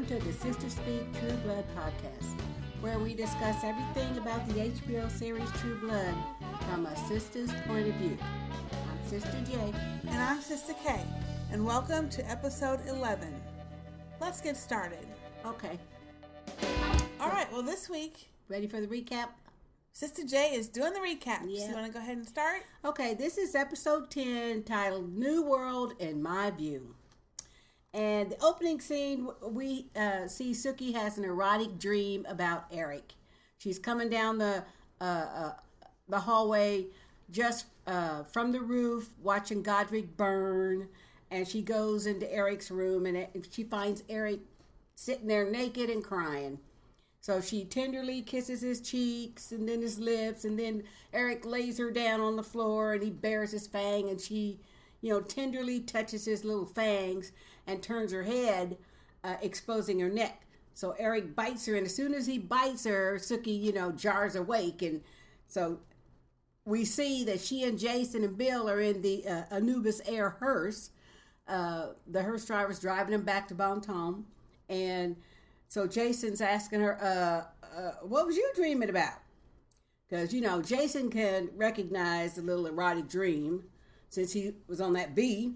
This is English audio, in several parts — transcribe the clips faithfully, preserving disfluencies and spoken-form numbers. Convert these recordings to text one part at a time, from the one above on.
to the Sister Speak True Blood podcast, where we discuss everything about the H B O series True Blood from a sister's point of view. I'm Sister J. And I'm Sister K. And welcome to episode eleven. Let's get started. Okay. All right, well, this week, Ready for the recap? Sister J is doing the recap. Yeah. So you want to go ahead and start? Okay, this is episode ten, titled New World in My View. And the opening scene, we uh, see Sookie has an erotic dream about Eric. She's coming down the uh, uh, the hallway just uh, from the roof, watching Godric burn. And she goes into Eric's room, and she finds Eric sitting there naked and crying. So she tenderly kisses his cheeks and then his lips, and then Eric lays her down on the floor, and he bares his fang, and she, you know, tenderly touches his little fangs and turns her head, uh, exposing her neck. So Eric bites her, and as soon as he bites her, Sookie, you know, jars awake. And so we see that she and Jason and Bill are in the uh, Anubis Air hearse. Uh, the hearse driver's driving them back to Bon Ton. And so Jason's asking her, uh, uh, what was you dreaming about? Because, you know, Jason can recognize the little erotic dream since he was on that V.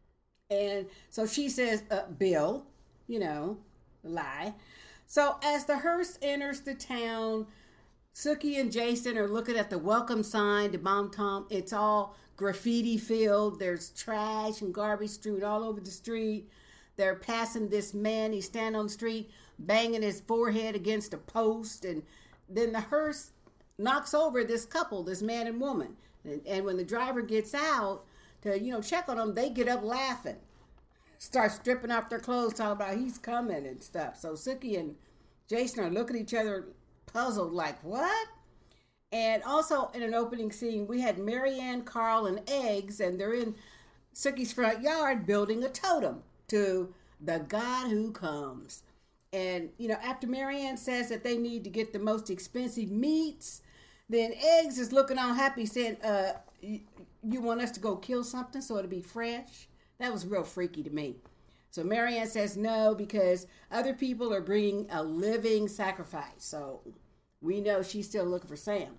And so she says, uh, Bill, you know, lie. So as the hearse enters the town, Sookie and Jason are looking at the welcome sign to Bon Ton. It's all graffiti filled. There's trash and garbage strewn all over the street. They're passing this man. He's standing on the street, banging his forehead against a post. And then the hearse knocks over this couple, this man and woman. And, and when the driver gets out to, you know, check on them, they get up laughing. Start stripping off their clothes, talking about he's coming and stuff. So Sookie and Jason are looking at each other puzzled, like, what? And also in an opening scene, we had Marianne, Carl, and Eggs, and they're in Sookie's front yard building a totem to the God who comes. And, you know, after Marianne says that they need to get the most expensive meats, then Eggs is looking all happy saying, uh, you, you want us to go kill something so it'll be fresh? That was real freaky to me. So Marianne says no because other people are bringing a living sacrifice. So we know she's still looking for Sam.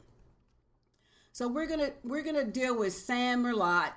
So we're gonna we're gonna deal with Sam Merlot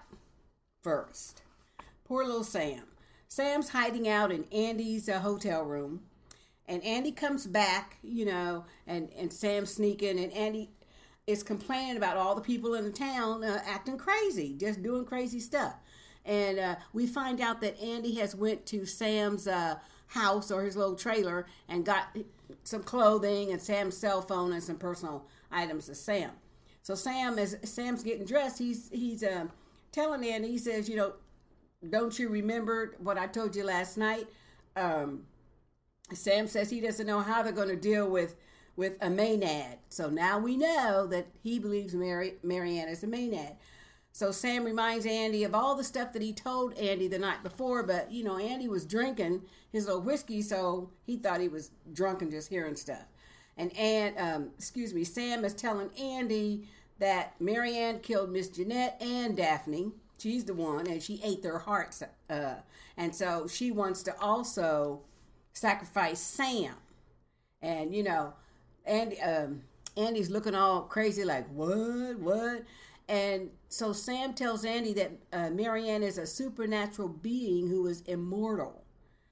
first. Poor little Sam. Sam's hiding out in Andy's uh, hotel room, and Andy comes back, you know, and and Sam's sneaking, and Andy is complaining about all the people in the town uh, acting crazy, just doing crazy stuff. And uh, we find out that Andy has went to Sam's uh, house or his little trailer and got some clothing and Sam's cell phone and some personal items to Sam. So Sam, as Sam's getting dressed, he's he's uh, telling Andy, he says, you know, don't you remember what I told you last night? Um, Sam says he doesn't know how they're going to deal with with a Maynard. So now we know that he believes Mary Marianne is a Maynard. So Sam reminds Andy of all the stuff that he told Andy the night before, but, you know, Andy was drinking his little whiskey, so he thought he was drunk and just hearing stuff. And, and um, excuse me, Sam is telling Andy that Marianne killed Miss Jeanette and Daphne. She's the one, and she ate their hearts. Uh, and so she wants to also sacrifice Sam. And, you know, Andy, um, Andy's looking all crazy like, what, what? And so Sam tells Andy that uh, Marianne is a supernatural being who is immortal.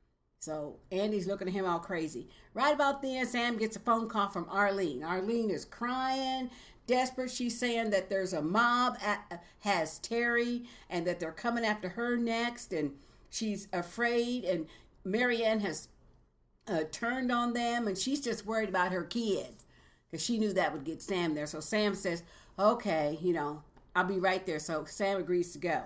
So Andy's looking at him all crazy. Right about then, Sam gets a phone call from Arlene. Arlene is crying, desperate. She's saying that there's a mob at, has Terry and that they're coming after her next. And she's afraid. And Marianne has uh, turned on them. And she's just worried about her kids because she knew that would get Sam there. So Sam says, okay, you know, I'll be right there. So Sam agrees to go.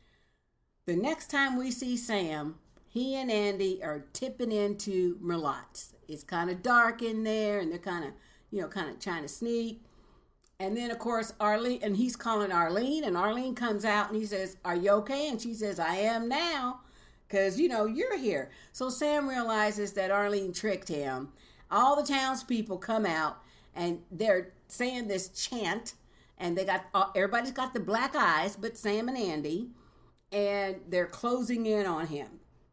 The next time we see Sam, he and Andy are tipping into Merlot's. It's kind of dark in there, and they're kind of, you know, kind of trying to sneak. And then, of course, Arlene, and he's calling Arlene, and Arlene comes out, and he says, are you okay? And she says, I am now, because, you know, you're here. So Sam realizes that Arlene tricked him. All the townspeople come out, and they're saying this chant, and they got, uh, everybody's got the black eyes, but Sam and Andy, and they're closing in on him.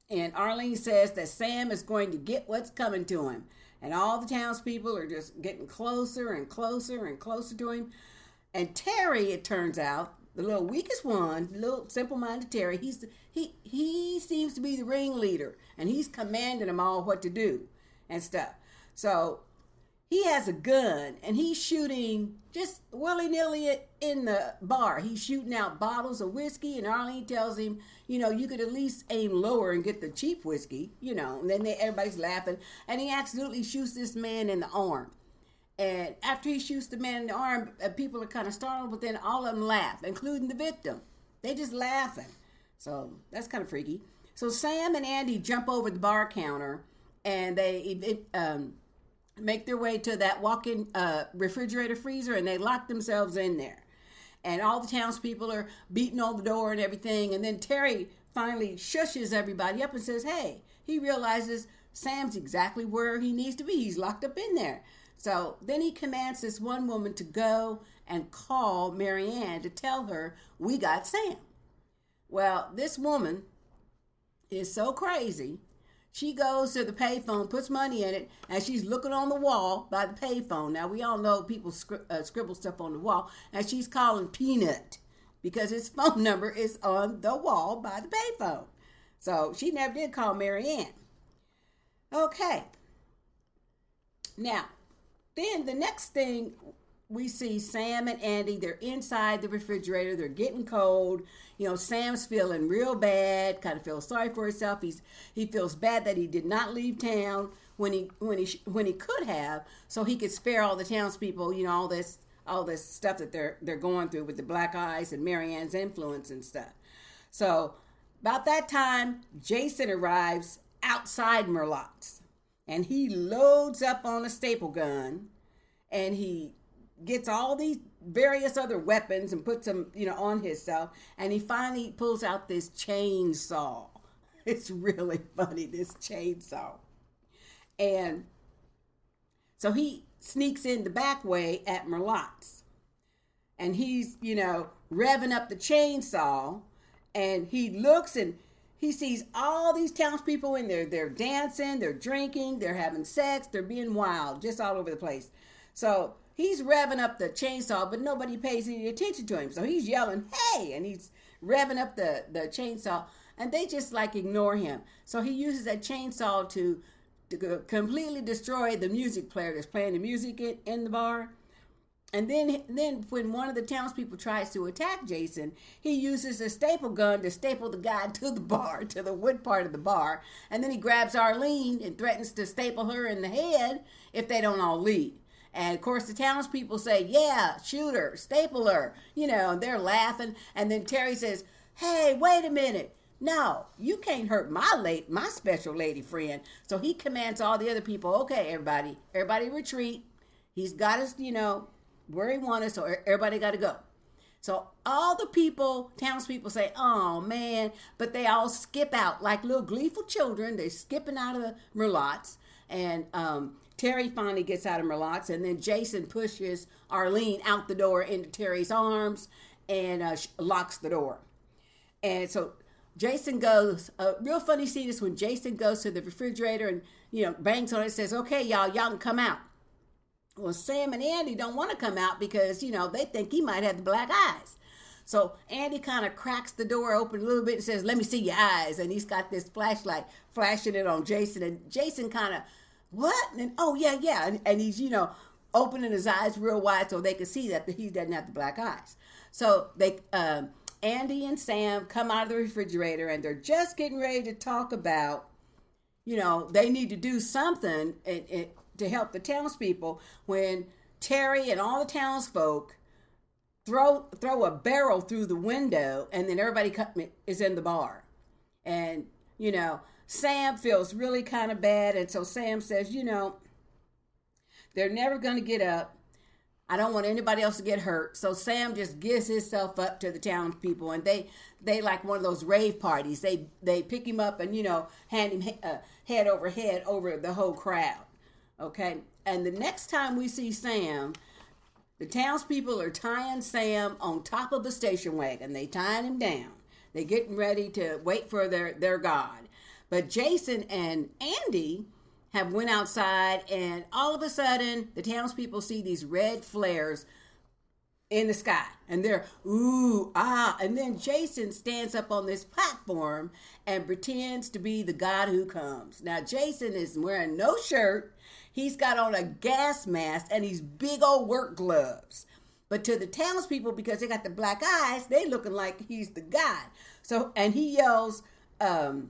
And Arlene says that Sam is going to get what's coming to him. And all the townspeople are just getting closer and closer and closer to him. And Terry, it turns out, the little weakest one, little simple-minded Terry, he's he he seems to be the ringleader, and he's commanding them all what to do and stuff. So he has a gun, and he's shooting just willy-nilly in the bar. He's shooting out bottles of whiskey, and Arlene tells him, you know, you could at least aim lower and get the cheap whiskey, you know. And then they, everybody's laughing, and he absolutely shoots this man in the arm. And after he shoots the man in the arm, uh, people are kind of startled, but then all of them laugh, including the victim. They just laughing. So that's kind of freaky. So Sam and Andy jump over the bar counter, and they it, um, make their way to that walk-in uh, refrigerator freezer, and they lock themselves in there. And all the townspeople are beating on the door and everything. And then Terry finally shushes everybody up and says, hey, he realizes Sam's exactly where he needs to be. He's locked up in there. So then he commands this one woman to go and call Mary Ann to tell her, we got Sam. Well, this woman is so crazy. She goes to the payphone, puts money in it, and she's looking on the wall by the payphone. Now, we all know people scri- uh, scribble stuff on the wall, and she's calling Peanut because his phone number is on the wall by the payphone. So she never did call Mary Ann. Okay. Now, then the next thing we see, Sam and Andy, they're inside the refrigerator. They're getting cold. You know, Sam's feeling real bad, kind of feels sorry for himself. He's he feels bad that he did not leave town when he when he when he could have, so he could spare all the townspeople, you know, all this all this stuff that they're they're going through with the black eyes and Mary Ann's influence and stuff. So about that time, Jason arrives outside Merlotte's. And he loads up on a staple gun, and he gets all these various other weapons and puts them, you know, on himself. And he finally pulls out this chainsaw. It's really funny, this chainsaw. And so he sneaks in the back way at Merlotte's. And he's, you know, revving up the chainsaw. And he looks and he sees all these townspeople in there. They're dancing, they're drinking, they're having sex, they're being wild, just all over the place. So he's revving up the chainsaw, but nobody pays any attention to him. So he's yelling, hey, and he's revving up the, the chainsaw, and they just like ignore him. So he uses that chainsaw to, to completely destroy the music player that's playing the music in, in the bar. And then, then when one of the townspeople tries to attack Jason, he uses a staple gun to staple the guy to the bar, to the wood part of the bar. And then he grabs Arlene and threatens to staple her in the head if they don't all leave. And, of course, the townspeople say, yeah, shoot her, staple her. You know, and they're laughing. And then Terry says, hey, wait a minute. No, you can't hurt my late, my special lady friend. So he commands all the other people, okay, everybody, everybody retreat. He's got us, you know, where he wanted, so everybody got to go. So all the people, townspeople say, oh, man, but they all skip out like little gleeful children. They're skipping out of the Merlotte's, and um, Terry finally gets out of Merlotte's, and then Jason pushes Arlene out the door into Terry's arms and uh, locks the door. And so Jason goes, a real funny scene is when Jason goes to the refrigerator and, you know, bangs on it and says, okay, y'all, y'all can come out. Well, Sam and Andy don't want to come out because, you know, they think he might have the black eyes. So Andy kind of cracks the door open a little bit and says, let me see your eyes. And he's got this flashlight flashing it on Jason. And Jason kind of, what? And, oh, yeah, yeah. And, and he's, you know, opening his eyes real wide so they can see that he doesn't have the black eyes. So they, um, Andy and Sam come out of the refrigerator and they're just getting ready to talk about, you know, they need to do something and, and to help the townspeople when Terry and all the townsfolk throw throw a barrel through the window, and then everybody is in the bar. And, you know, Sam feels really kind of bad, and so Sam says, you know, they're never going to get up. I don't want anybody else to get hurt. So Sam just gives himself up to the townspeople, and they they like one of those rave parties. They they pick him up and, you know, hand him uh, head over head over the whole crowd. Okay, and the next time we see Sam, the townspeople are tying Sam on top of a station wagon. They tying him down. They're getting ready to wait for their, their God. But Jason and Andy have went outside, and all of a sudden, the townspeople see these red flares in the sky, and they're ooh ah, and then Jason stands up on this platform and pretends to be the God who comes. Now Jason is wearing no shirt, he's got on a gas mask and these big old work gloves. But to the townspeople, because they got the black eyes, they looking like he's the God. So and he yells, um,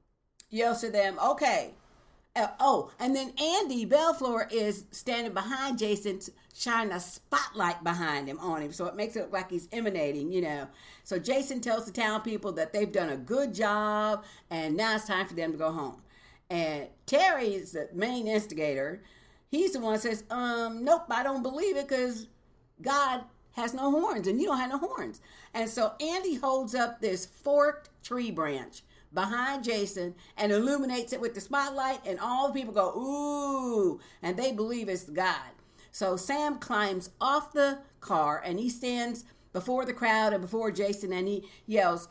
yells to them, okay. Uh, oh, and then Andy Bellefleur is standing behind Jason, shining a spotlight behind him on him, so it makes it look like he's emanating, you know. So Jason tells the town people that they've done a good job, and now it's time for them to go home. And Terry is the main instigator. He's the one that says, um, nope, I don't believe it, because God has no horns, and you don't have no horns. And so Andy holds up this forked tree branch behind Jason and illuminates it with the spotlight, and all the people go, ooh, and they believe it's God. So Sam climbs off the car and he stands before the crowd and before Jason, and he yells,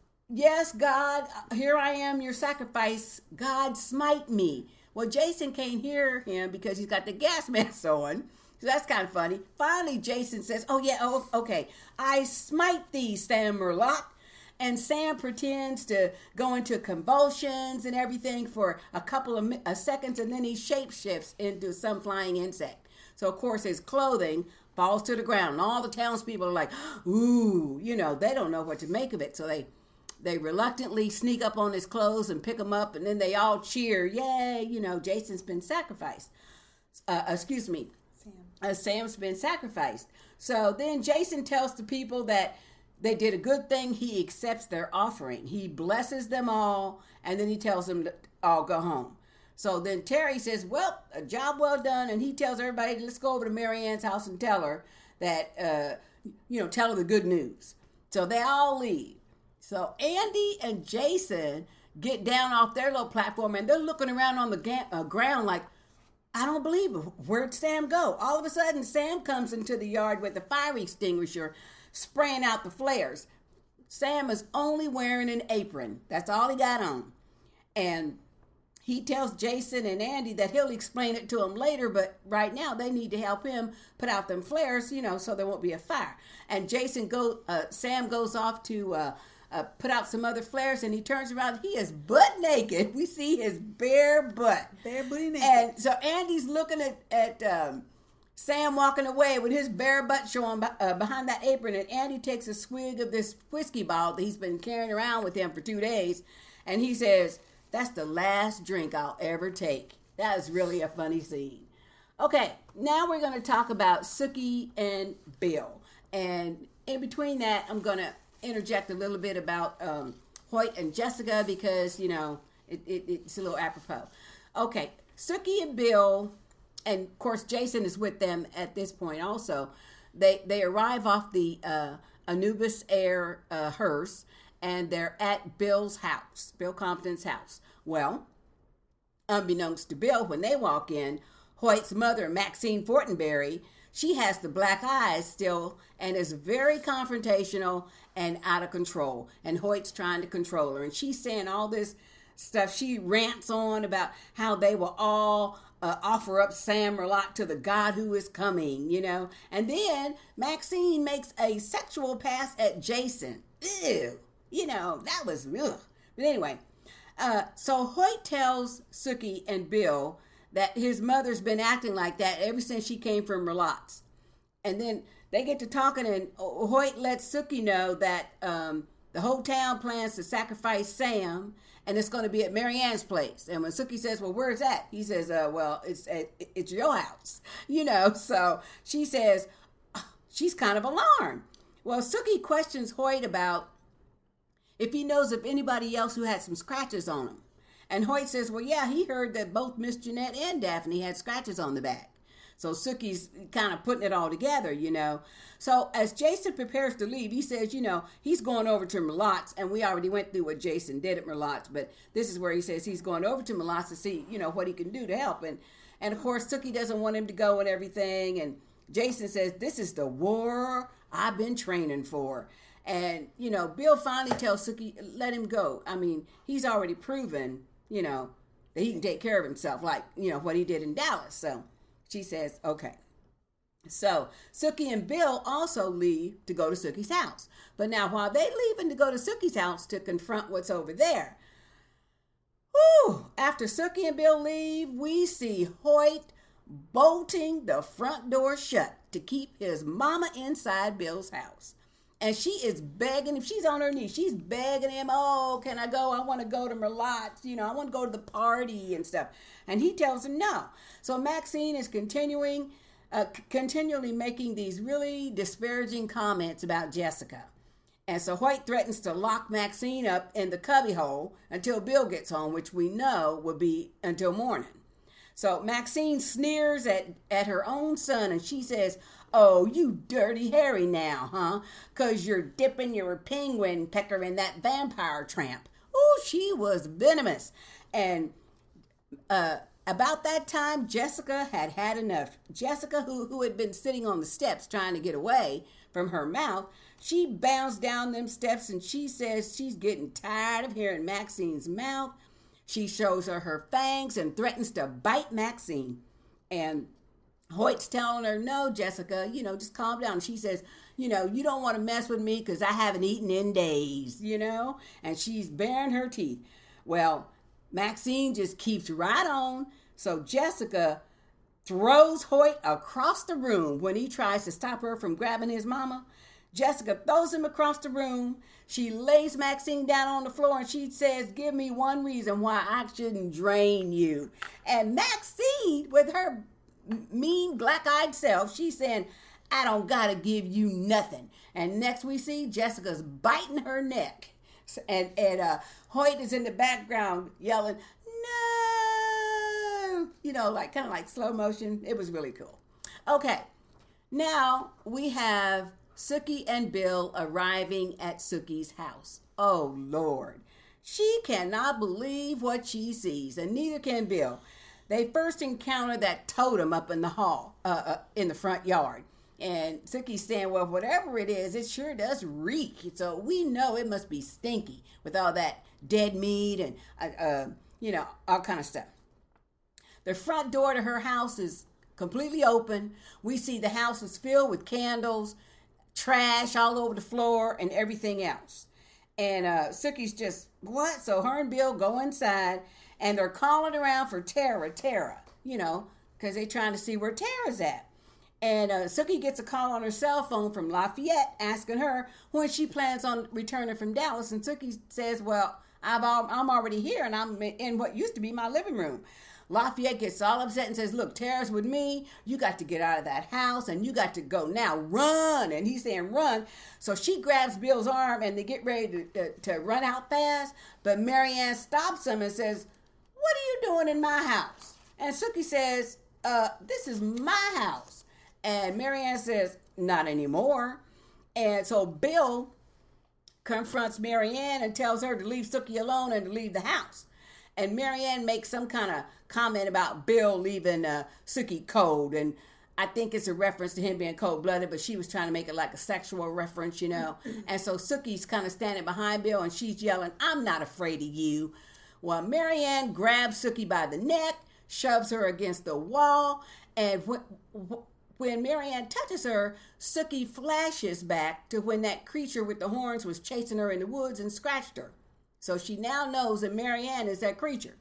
yes, God, here I am, your sacrifice. God, smite me. Well, Jason can't hear him because he's got the gas mask on. So that's kind of funny. Finally, Jason says, oh, yeah, oh, okay. I smite thee, Sam Merlot. And Sam pretends to go into convulsions and everything for a couple of uh, seconds, and then he shapeshifts into some flying insect. So, of course, his clothing falls to the ground, and all the townspeople are like, ooh, you know, they don't know what to make of it. So they they reluctantly sneak up on his clothes and pick him up, and then they all cheer, yay, you know, Jason's been sacrificed. Uh, excuse me, Sam. Uh, Sam's been sacrificed. So then Jason tells the people that they did a good thing. He accepts their offering. He blesses them all, and then he tells them to all go home. So then Terry says, well, a job well done, and he tells everybody, let's go over to Mary Ann's house and tell her that, uh, you know, tell her the good news. So they all leave. So Andy and Jason get down off their little platform, and they're looking around on the ga- uh, ground like, I don't believe it. Where'd Sam go? All of a sudden, Sam comes into the yard with a fire extinguisher, spraying out the flares. Sam is only wearing an apron. That's all he got on. And he tells Jason and Andy that he'll explain it to them later, but right now they need to help him put out them flares, you know, so there won't be a fire. And Jason go, uh, Sam goes off to uh, uh, put out some other flares, and he turns around. He is butt naked. We see his bare butt. Bare booty naked. And so Andy's looking at, at um, Sam walking away with his bare butt showing uh, behind that apron, and Andy takes a swig of this whiskey bottle that he's been carrying around with him for two days, and he says, that's the last drink I'll ever take. That is really a funny scene. Okay, now we're going to talk about Sookie and Bill, and in between that, I'm going to interject a little bit about um, Hoyt and Jessica because, you know, it, it, it's a little apropos. Okay, Sookie and Bill, and of course Jason is with them at this point also. They they arrive off the uh, Anubis Air uh, hearse, and they're at Bill's house, Bill Compton's house. Well, unbeknownst to Bill, when they walk in, Hoyt's mother, Maxine Fortenberry, she has the black eyes still and is very confrontational and out of control. And Hoyt's trying to control her. And she's saying all this stuff. She rants on about how they will all uh, offer up Sam Merlot to the God who is coming, you know. And then Maxine makes a sexual pass at Jason. Ew. You know, that was, ugh. But anyway, uh, so Hoyt tells Sookie and Bill that his mother's been acting like that ever since she came from Merlot's. And then they get to talking, and Hoyt lets Sookie know that um, the whole town plans to sacrifice Sam, and it's going to be at Mary Ann's place. And when Sookie says, well, where's that? He says, uh, well, it's at, it's your house. You know, so she says, oh, she's kind of alarmed. Well, Sookie questions Hoyt about if he knows of anybody else who had some scratches on him. And Hoyt says, well, yeah, he heard that both Miss Jeanette and Daphne had scratches on the back. So Sookie's kind of putting it all together, you know. So as Jason prepares to leave, he says, you know, he's going over to Merlot's, and we already went through what Jason did at Merlot's, but this is where he says he's going over to Merlot's to see, you know, what he can do to help. And, and of course, Sookie doesn't want him to go and everything. And Jason says, this is the war I've been training for. And, you know, Bill finally tells Sookie, let him go. I mean, he's already proven, you know, that he can take care of himself, like, you know, what he did in Dallas. So she says, okay. So Sookie and Bill also leave to go to Sookie's house. But now while they leaving to go to Sookie's house to confront what's over there, whew, after Sookie and Bill leave, we see Hoyt bolting the front door shut to keep his mama inside Bill's house. And she is begging, if she's on her knees, she's begging him, oh, can I go? I want to go to Merlotte's, you know, I want to go to the party and stuff. And he tells him no. So Maxine is continuing, uh, c- continually making these really disparaging comments about Jessica. And so Hoyt threatens to lock Maxine up in the cubbyhole until Bill gets home, which we know will be until morning. So Maxine sneers at, at her own son, and she says, oh, you dirty Harry now, huh? Because you're dipping your penguin pecker in that vampire tramp. Oh, she was venomous. And uh, about that time, Jessica had had enough. Jessica, who, who had been sitting on the steps trying to get away from her mouth, she bounced down them steps, and she says she's getting tired of hearing Maxine's mouth. She shows her her fangs and threatens to bite Maxine. And Hoyt's telling her, no, Jessica, you know, just calm down. She says, you know, you don't want to mess with me because I haven't eaten in days, you know, and she's baring her teeth. Well, Maxine just keeps right on. So Jessica throws Hoyt across the room when he tries to stop her from grabbing his mama. Jessica throws him across the room. She lays Maxine down on the floor and she says, give me one reason why I shouldn't drain you. And Maxine, with her mean black-eyed self, she's saying, I don't gotta give you nothing. And next we see Jessica's biting her neck. And, and uh, Hoyt is in the background yelling, no! You know, like kind of like slow motion. It was really cool. Okay, now we have Sookie and Bill arriving at Sookie's house. Oh, Lord. She cannot believe what she sees, and neither can Bill. They first encounter that totem up in the hall, uh, uh, in the front yard. And Sookie's saying, well, whatever it is, it sure does reek. So we know it must be stinky with all that dead meat and, uh, uh, you know, all kind of stuff. The front door to her house is completely open. We see the house is filled with candles, trash all over the floor, and everything else. And uh, Sookie's just, what? So her and Bill go inside, and they're calling around for Tara, Tara, you know, because they're trying to see where Tara's at. And uh, Sookie gets a call on her cell phone from Lafayette asking her when she plans on returning from Dallas. And Sookie says, well, I've al- I'm already here, and I'm in what used to be my living room. Lafayette gets all upset and says, look, Tara's with me. You got to get out of that house, and you got to go now. Run. And he's saying run. So she grabs Bill's arm, and they get ready to, to, to run out fast. But Marianne stops him and says, what are you doing in my house? And Sookie says, uh, this is my house. And Marianne says, not anymore. And so Bill confronts Marianne and tells her to leave Sookie alone and to leave the house. And Marianne makes some kind of comment about Bill leaving uh, Sookie cold. And I think it's a reference to him being cold-blooded, but she was trying to make it like a sexual reference, you know. And so Sookie's kind of standing behind Bill, and she's yelling, I'm not afraid of you. Well, Marianne grabs Sookie by the neck, shoves her against the wall, and when, when Marianne touches her, Sookie flashes back to when that creature with the horns was chasing her in the woods and scratched her. So she now knows that Marianne is that creature.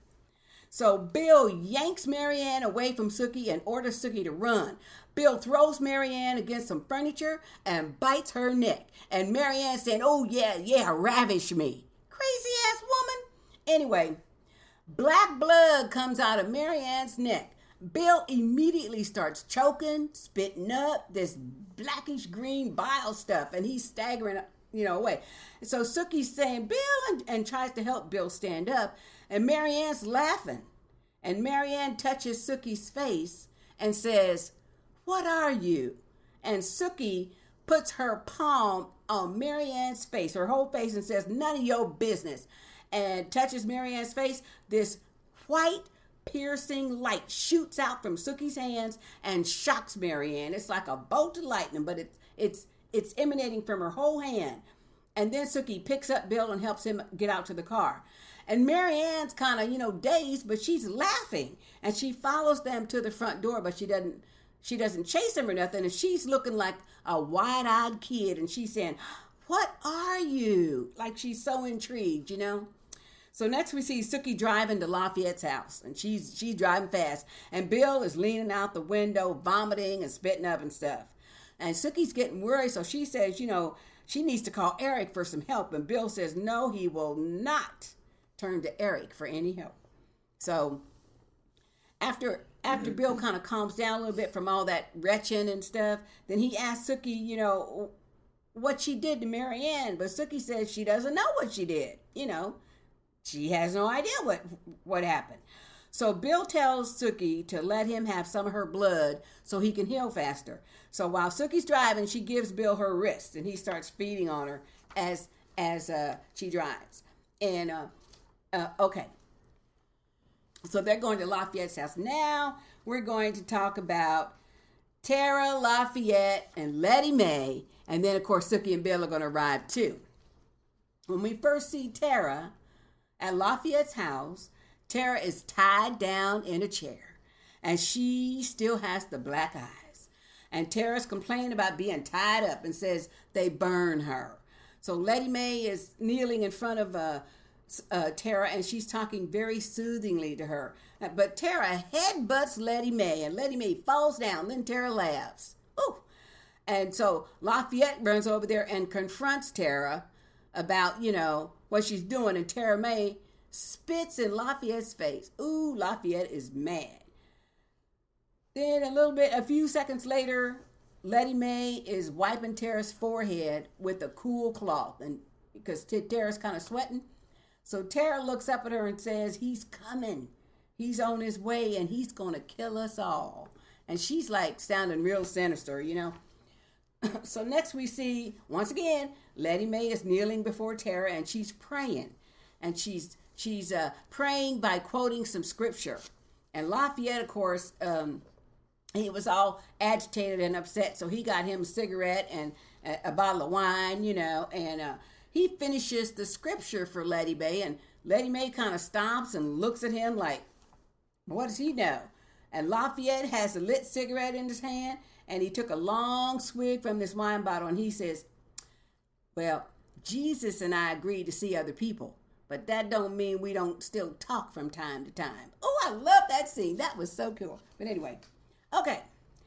So Bill yanks Marianne away from Sookie and orders Sookie to run. Bill throws Marianne against some furniture and bites her neck. And Marianne saying, oh yeah, yeah, ravish me. Crazy ass woman. Anyway, black blood comes out of Marianne's neck. Bill immediately starts choking, spitting up this blackish green bile stuff, and he's staggering, you know, away. So Sookie's saying, Bill, and, and tries to help Bill stand up, and Marianne's laughing. And Marianne touches Sookie's face and says, what are you? And Sookie puts her palm on Marianne's face, her whole face, and says, none of your business. And touches Marianne's face. This white piercing light shoots out from Sookie's hands and shocks Marianne. It's like a bolt of lightning, but it's it's it's emanating from her whole hand. And then Sookie picks up Bill and helps him get out to the car. And Mary Ann's kind of, you know, dazed, but she's laughing. And she follows them to the front door, but she doesn't she doesn't chase them or nothing. And she's looking like a wide-eyed kid. And she's saying, "What are you?" Like she's so intrigued, you know. So next we see Sookie driving to Lafayette's house. And she's she's driving fast. And Bill is leaning out the window, vomiting and spitting up and stuff. And Sookie's getting worried, so she says, you know, she needs to call Eric for some help. And Bill says, no, he will not turn to Eric for any help. So after after Bill kind of calms down a little bit from all that retching and stuff, then he asks Sookie, you know, what she did to Mary Ann. But Sookie says she doesn't know what she did. You know, she has no idea what what happened. So Bill tells Sookie to let him have some of her blood so he can heal faster. So while Sookie's driving, she gives Bill her wrist, and he starts feeding on her as as uh, she drives. And, uh, uh, okay. So they're going to Lafayette's house. Now we're going to talk about Tara, Lafayette, and Letty Mae. And then, of course, Sookie and Bill are going to arrive, too. When we first see Tara at Lafayette's house, Tara is tied down in a chair, and she still has the black eyes. And Tara's complaining about being tied up and says they burn her. So Letty Mae is kneeling in front of uh, uh, Tara, and she's talking very soothingly to her. But Tara headbutts Letty Mae, and Letty Mae falls down. Then Tara laughs. Ooh. And so Lafayette runs over there and confronts Tara about, you know, what she's doing. And Tara Mae spits in Lafayette's face. Ooh, Lafayette is mad. Then a little bit, a few seconds later, Letty Mae is wiping Tara's forehead with a cool cloth, and because Tara's kind of sweating. So Tara looks up at her and says, he's coming. He's on his way, and he's going to kill us all. And she's like sounding real sinister, you know. So next we see, once again, Letty Mae is kneeling before Tara, and she's praying. And she's she's uh, praying by quoting some scripture. And Lafayette, of course, um, he was all agitated and upset, so he got him a cigarette and a, a bottle of wine, you know, and uh, he finishes the scripture for Letty Mae, and Letty Mae kind of stops and looks at him like, what does he know? And Lafayette has a lit cigarette in his hand, and he took a long swig from this wine bottle, and he says, well, Jesus and I agreed to see other people, but that don't mean we don't still talk from time to time. Oh, I love that scene. That was so cool. But anyway, okay.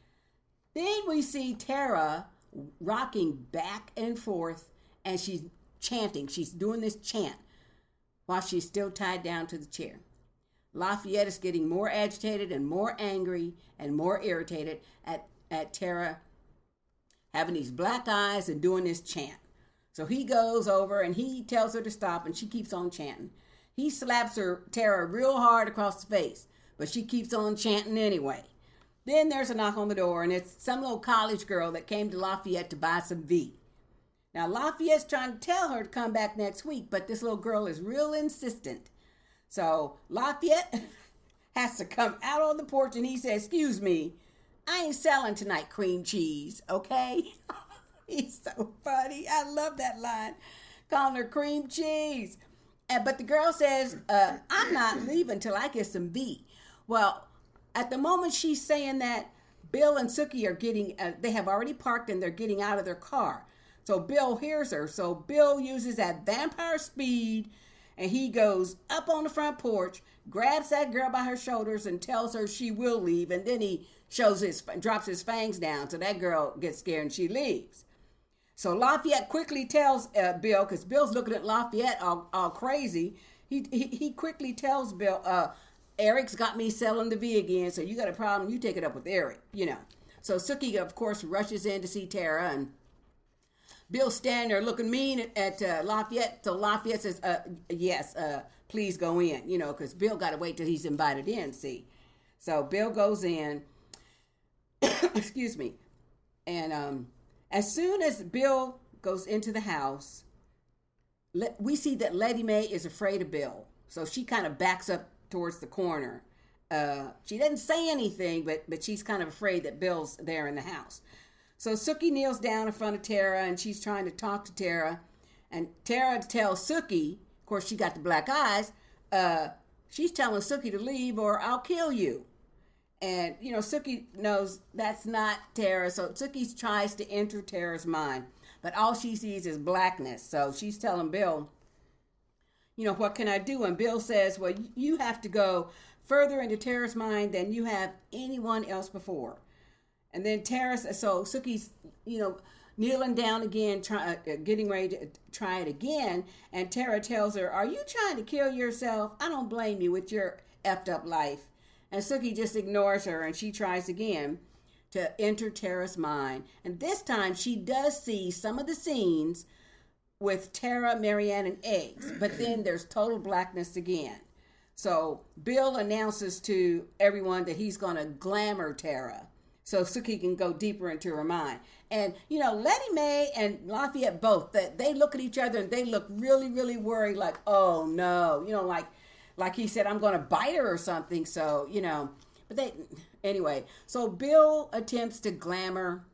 Then we see Tara rocking back and forth, and she's chanting. She's doing this chant while she's still tied down to the chair. Lafayette is getting more agitated and more angry and more irritated at, at Tara having these black eyes and doing this chant. So he goes over and he tells her to stop, and she keeps on chanting. He slaps her, Tara, real hard across the face, but she keeps on chanting anyway. Then there's a knock on the door, and it's some little college girl that came to Lafayette to buy some V. Now, Lafayette's trying to tell her to come back next week, but this little girl is real insistent. So Lafayette has to come out on the porch, and he says, excuse me, I ain't selling tonight cream cheese, okay? He's so funny. I love that line. Calling her cream cheese. And, but the girl says, uh, I'm not leaving till I get some V. Well, at the moment she's saying that, Bill and Sookie are getting, uh, they have already parked and they're getting out of their car. So Bill hears her. So Bill uses that vampire speed, and he goes up on the front porch, grabs that girl by her shoulders and tells her she will leave. And then he shows his, drops his fangs down. So that girl gets scared and she leaves. So Lafayette quickly tells uh, Bill, because Bill's looking at Lafayette all, all crazy. He, he he quickly tells Bill, uh, Eric's got me selling the V again, so you got a problem, you take it up with Eric, you know. So Sookie, of course, rushes in to see Tara, and Bill's standing there looking mean at, at uh, Lafayette. So Lafayette says, uh, yes, uh, please go in, you know, because Bill got to wait till he's invited in, see. So Bill goes in, excuse me, and um, as soon as Bill goes into the house, le- we see that Letty Mae is afraid of Bill. So she kind of backs up towards the corner. Uh, she doesn't say anything, but but she's kind of afraid that Bill's there in the house. So Sookie kneels down in front of Tara, and she's trying to talk to Tara. And Tara tells Sookie, of course she got the black eyes, uh, she's telling Sookie to leave or I'll kill you. And, you know, Sookie knows that's not Tara, so Sookie tries to enter Tara's mind. But all she sees is blackness. So she's telling Bill, you know, what can I do? And Bill says, well, you have to go further into Tara's mind than you have anyone else before. And then Tara, so Sookie's, you know, kneeling down again, try, uh, getting ready to try it again. And Tara tells her, are you trying to kill yourself? I don't blame you with your effed up life. And Sookie just ignores her and she tries again to enter Tara's mind. And this time she does see some of the scenes with Tara, Marianne, and Eggs. But then there's total blackness again. So Bill announces to everyone that he's going to glamour Tara so Sookie can go deeper into her mind. And, you know, Letty Mae and Lafayette both, that they look at each other and they look really, really worried, like, oh, no. You know, like, like he said, I'm going to bite her or something. So, you know, but they, anyway. So Bill attempts to glamour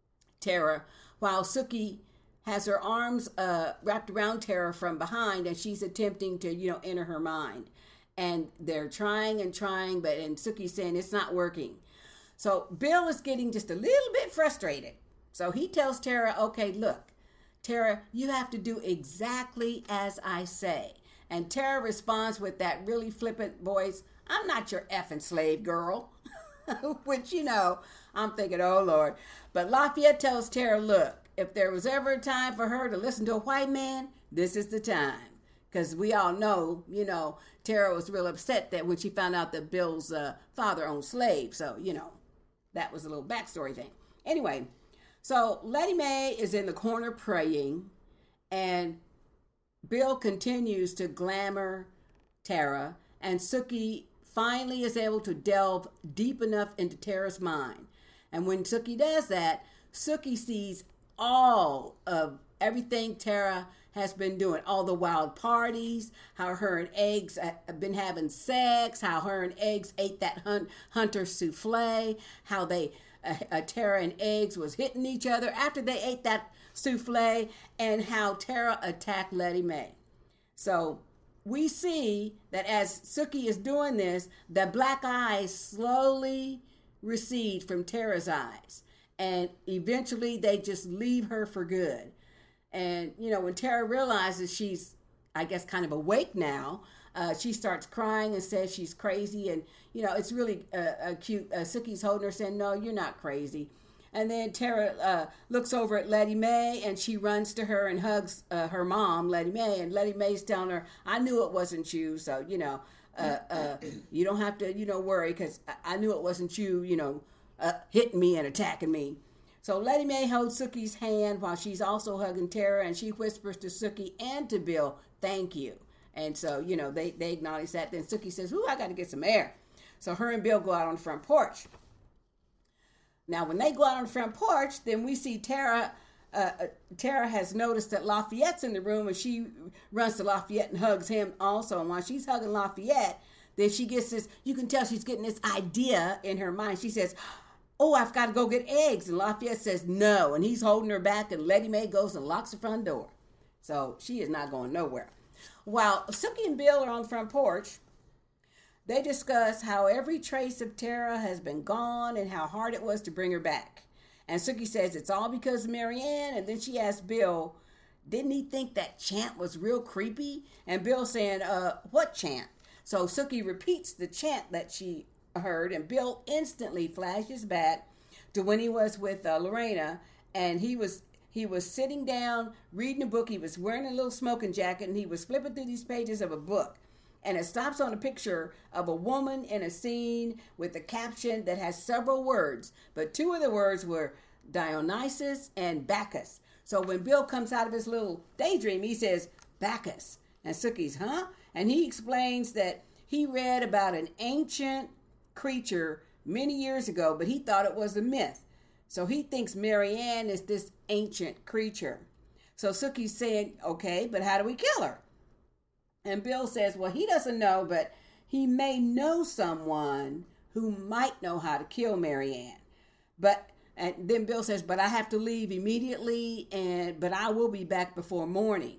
Tara while Sookie has her arms uh, wrapped around Tara from behind and she's attempting to, you know, enter her mind. And they're trying and trying, but and Sookie's saying it's not working. So Bill is getting just a little bit frustrated. So he tells Tara, okay, look, Tara, you have to do exactly as I say. And Tara responds with that really flippant voice, I'm not your effing slave girl. Which, you know, I'm thinking, oh, Lord. But Lafayette tells Tara, look, if there was ever a time for her to listen to a white man, this is the time. Because we all know, you know, Tara was real upset that when she found out that Bill's uh, father owned slaves. So, you know, that was a little backstory thing. Anyway, so Letty Mae is in the corner praying, and Bill continues to glamour Tara, and Sookie finally is able to delve deep enough into Tara's mind. And when Sookie does that, Sookie sees all of everything Tara has been doing, all the wild parties, how her and Eggs have been having sex, how her and Eggs ate that hun- hunter souffle, how they, uh, uh, Tara and Eggs was hitting each other after they ate that souffle, and how Tara attacked Letty Mae. So we see that as Sookie is doing this, the black eyes slowly recede from Tara's eyes. And eventually they just leave her for good. And, you know, when Tara realizes she's, I guess, kind of awake now, uh, she starts crying and says she's crazy. And, you know, it's really uh, uh, cute. Uh, Sookie's holding her saying, no, you're not crazy. And then Tara uh, looks over at Letty Mae and she runs to her and hugs uh, her mom, Letty Mae. And Letty Mae's telling her, I knew it wasn't you. So, you know, uh, uh, you don't have to, you know, worry because I-, I knew it wasn't you, you know, uh, hitting me and attacking me. So Letty Mae holds Sookie's hand while she's also hugging Tara, and she whispers to Sookie and to Bill, thank you. And so, you know, they, they acknowledge that. Then Sookie says, ooh, I got to get some air. So her and Bill go out on the front porch. Now, when they go out on the front porch, then we see Tara. Uh, Tara has noticed that Lafayette's in the room, and she runs to Lafayette and hugs him also. And while she's hugging Lafayette, then she gets this, you can tell she's getting this idea in her mind. She says, oh, I've got to go get Eggs. And Lafayette says no. And he's holding her back, and Letty Mae goes and locks the front door. So she is not going nowhere. While Sookie and Bill are on the front porch, they discuss how every trace of Tara has been gone and how hard it was to bring her back. And Sookie says it's all because of Marianne. And then she asks Bill, didn't he think that chant was real creepy? And Bill saying, uh, what chant? So Sookie repeats the chant that she heard, and Bill instantly flashes back to when he was with uh, Lorena, and he was he was sitting down reading a book. He was wearing a little smoking jacket, and he was flipping through these pages of a book, and it stops on a picture of a woman in a scene with a caption that has several words, but two of the words were Dionysus and Bacchus. So when Bill comes out of his little daydream, he says Bacchus, and Sookie's, huh? And he explains that he read about an ancient creature many years ago, but he thought it was a myth. So he thinks Marianne is this ancient creature. So Sookie's saying, okay, but how do we kill her? And Bill says, well, he doesn't know, but he may know someone who might know how to kill Marianne. But, and then Bill says, but I have to leave immediately, and but I will be back before morning.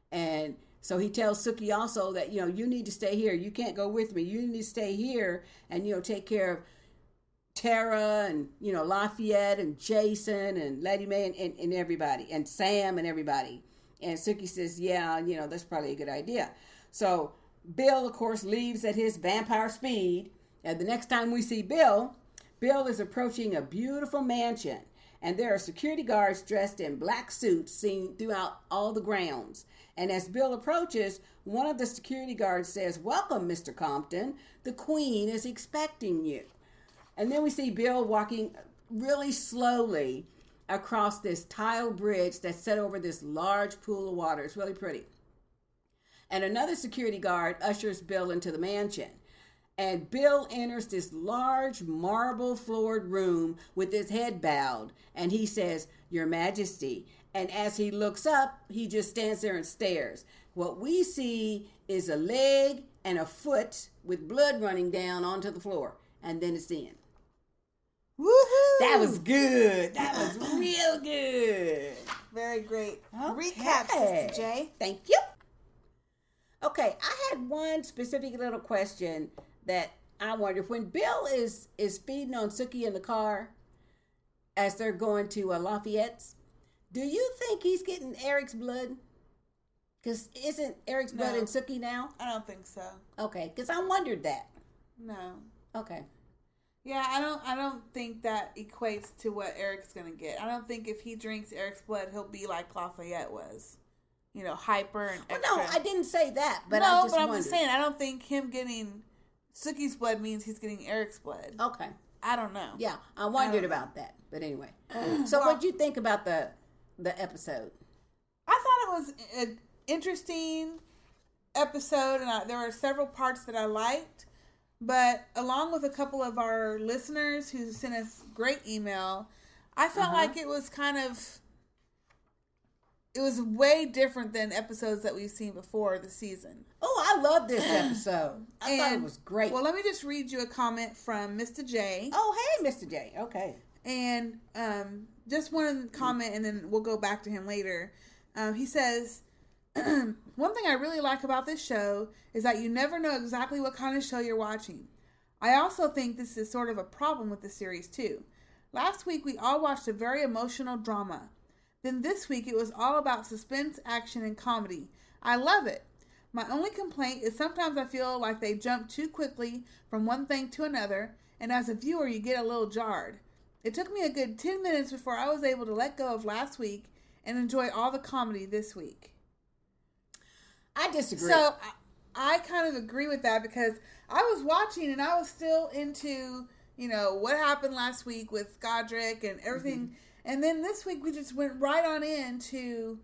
And so he tells Sookie also that, you know, you need to stay here. You can't go with me. You need to stay here and, you know, take care of Tara and, you know, Lafayette and Jason and Lady Mae and, and, and everybody and Sam and everybody. And Sookie says, yeah, you know, that's probably a good idea. So Bill, of course, leaves at his vampire speed. And the next time we see Bill, Bill is approaching a beautiful mansion. And there are security guards dressed in black suits seen throughout all the grounds. And as Bill approaches, one of the security guards says, welcome, Mister Compton. The Queen is expecting you. And then we see Bill walking really slowly across this tile bridge that's set over this large pool of water. It's really pretty. And another security guard ushers Bill into the mansion. And Bill enters this large marble-floored room with his head bowed. And he says, Your Majesty. And as he looks up, he just stands there and stares. What we see is a leg and a foot with blood running down onto the floor. And then it's in. Woohoo! That was good. That was real good. Very great. Okay. Recap, Sister J. Thank you. Okay, I had one specific little question that I wondered. When Bill is, is feeding on Sookie in the car as they're going to uh, Lafayette's, do you think he's getting Eric's blood? Because isn't Eric's blood No. in Sookie now? I don't think so. Okay, because I wondered that. No. Okay. Yeah, I don't. I don't think that equates to what Eric's gonna get. I don't think if he drinks Eric's blood, he'll be like Lafayette was, you know, hyper and Well, extra. no, I didn't say that, but no, I just but I'm wondered. just saying. I don't think him getting Sookie's blood means he's getting Eric's blood. Okay. I don't know. Yeah, I wondered I about that. But anyway, so Well- what'd you think about the the episode? I thought it was an interesting episode, and I, there were several parts that I liked. But along with a couple of our listeners who sent us great email, I felt Uh-huh. like it was kind of, it was way different than episodes that we've seen before this season. Oh, I love this episode. I thought it And- was great. Well, let me just read you a comment from Mister J. Oh, hey, Mister J. Okay. And um, just one comment, and then we'll go back to him later. Um, he says, one thing I really like about this show is that you never know exactly what kind of show you're watching. I also think this is sort of a problem with the series, too. Last week, we all watched a very emotional drama. Then this week, it was all about suspense, action, and comedy. I love it. My only complaint is sometimes I feel like they jump too quickly from one thing to another, and as a viewer, you get a little jarred. It took me a good ten minutes before I was able to let go of last week and enjoy all the comedy this week. I disagree. So I, I kind of agree with that because I was watching and I was still into, you know, what happened last week with Godric and everything. Mm-hmm. And then this week we just went right on into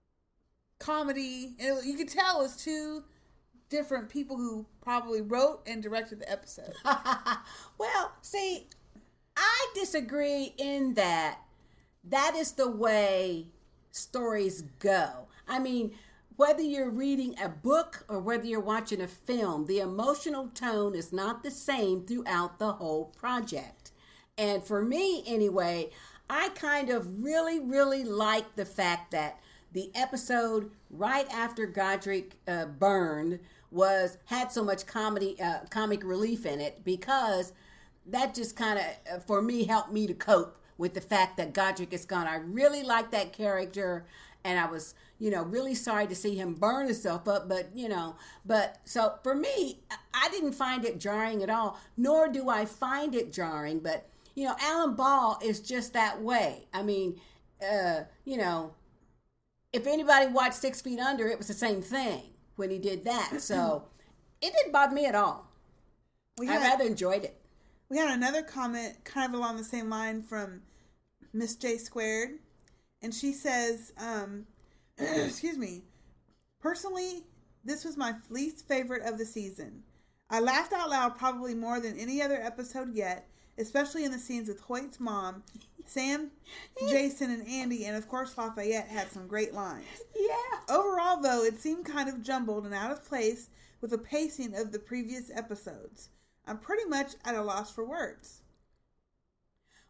comedy. And it, you could tell it was two different people who probably wrote and directed the episode. Well, see, I disagree in that that is the way stories go. I mean, whether you're reading a book or whether you're watching a film, the emotional tone is not the same throughout the whole project. And for me, anyway, I kind of really, really like the fact that the episode right after Godric uh, burned was had so much comedy, uh, comic relief in it, because that just kind of, uh, for me, helped me to cope with the fact that Godric is gone. I really like that character, and I was, you know, really sorry to see him burn himself up, but, you know, but, so for me, I didn't find it jarring at all, nor do I find it jarring, but, you know, Alan Ball is just that way. I mean, uh, you know, if anybody watched Six Feet Under, it was the same thing when he did that, so it didn't bother me at all. We I had, rather enjoyed it. We had another comment kind of along the same line from Miss J Squared, and she says, um, excuse me, personally, this was my least favorite of the season. I laughed out loud probably more than any other episode yet, especially in the scenes with Hoyt's mom, Sam, Jason, and Andy, and of course Lafayette had some great lines. Yeah. Overall, though, it seemed kind of jumbled and out of place with the pacing of the previous episodes. I'm pretty much at a loss for words.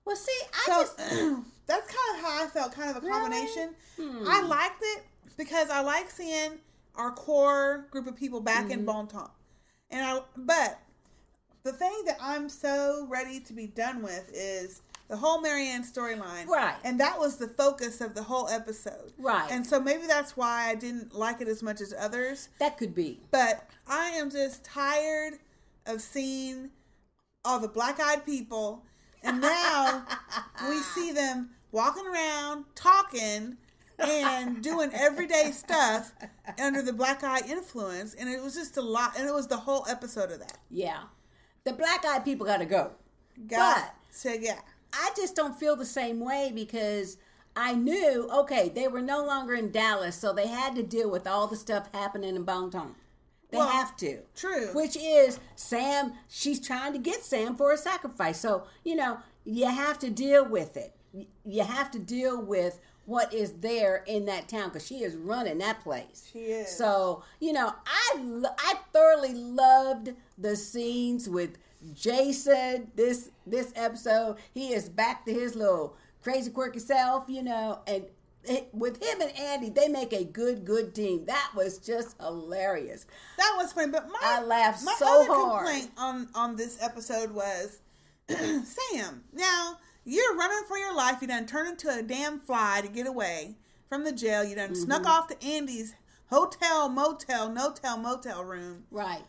Well, see, I so, just that's kind of how I felt. Kind of a combination. Really? Hmm. I liked it because I like seeing our core group of people back mm-hmm. in Bon Temps, and I. But the thing that I'm so ready to be done with is the whole Marianne storyline. Right. And that was the focus of the whole episode. Right. And so maybe that's why I didn't like it as much as others. That could be. But I am just tired of seeing all the black-eyed people. And now we see them walking around, talking, and doing everyday stuff under the black eye influence. And it was just a lot. And it was the whole episode of that. Yeah. The black-eyed people got to go. Got but so, yeah. I just don't feel the same way because I knew, okay, they were no longer in Dallas, so they had to deal with all the stuff happening in Bon Temps. They well, have to. True. Which is Sam, she's trying to get Sam for a sacrifice. So, you know, you have to deal with it. You have to deal with what is there in that town because she is running that place. She is. So, you know, I, I thoroughly loved the scenes with Jason, this this episode. He is back to his little crazy quirky self, you know, and it, with him and Andy, they make a good, good team. That was just hilarious. That was funny, but my, I laughed my so other hard. complaint on, on this episode was, Sam, now, you're running for your life. You done turned into a damn fly to get away from the jail. You done mm-hmm. snuck off to Andy's hotel, motel, no-tell, motel room. Right.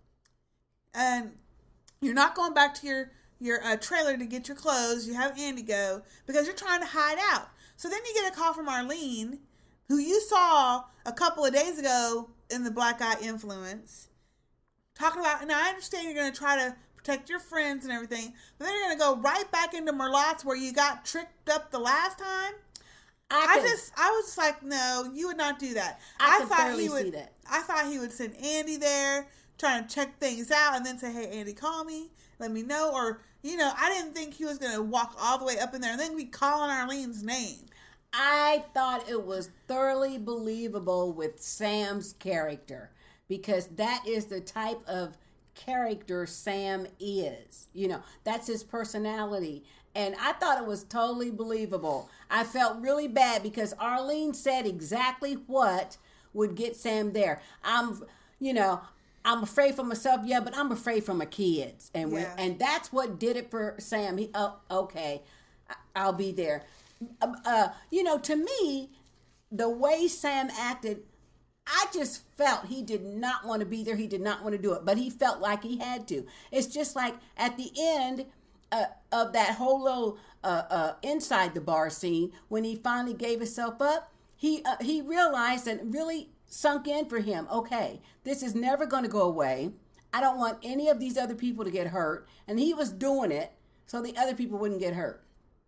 And you're not going back to your, your uh, trailer to get your clothes. You have Andy go because you're trying to hide out. So then you get a call from Arlene, who you saw a couple of days ago in the Black Eye Influence, talking about, and I understand you're going to try to protect your friends and everything, but then you're going to go right back into Merlotte's where you got tricked up the last time. I, I just, I was just like, no, you would not do that. I, I thought he would. See that. I thought he would send Andy there, trying to check things out, and then say, "Hey, Andy, call me, let me know." Or, you know, I didn't think he was going to walk all the way up in there and then be calling Arlene's name. I thought it was thoroughly believable with Sam's character because that is the type of character Sam is. You know, that's his personality. And I thought it was totally believable. I felt really bad because Arlene said exactly what would get Sam there. I'm, you know, I'm afraid for myself, yeah, but I'm afraid for my kids. And when, yeah. and that's what did it for Sam. He, oh, okay, I'll be there. Uh, uh, you know, to me, the way Sam acted, I just felt he did not want to be there. He did not want to do it, but he felt like he had to. It's just like at the end uh, of that whole little uh, uh, inside the bar scene, when he finally gave himself up, he uh, he realized and really sunk in for him. Okay, this is never going to go away. I don't want any of these other people to get hurt, and he was doing it so the other people wouldn't get hurt.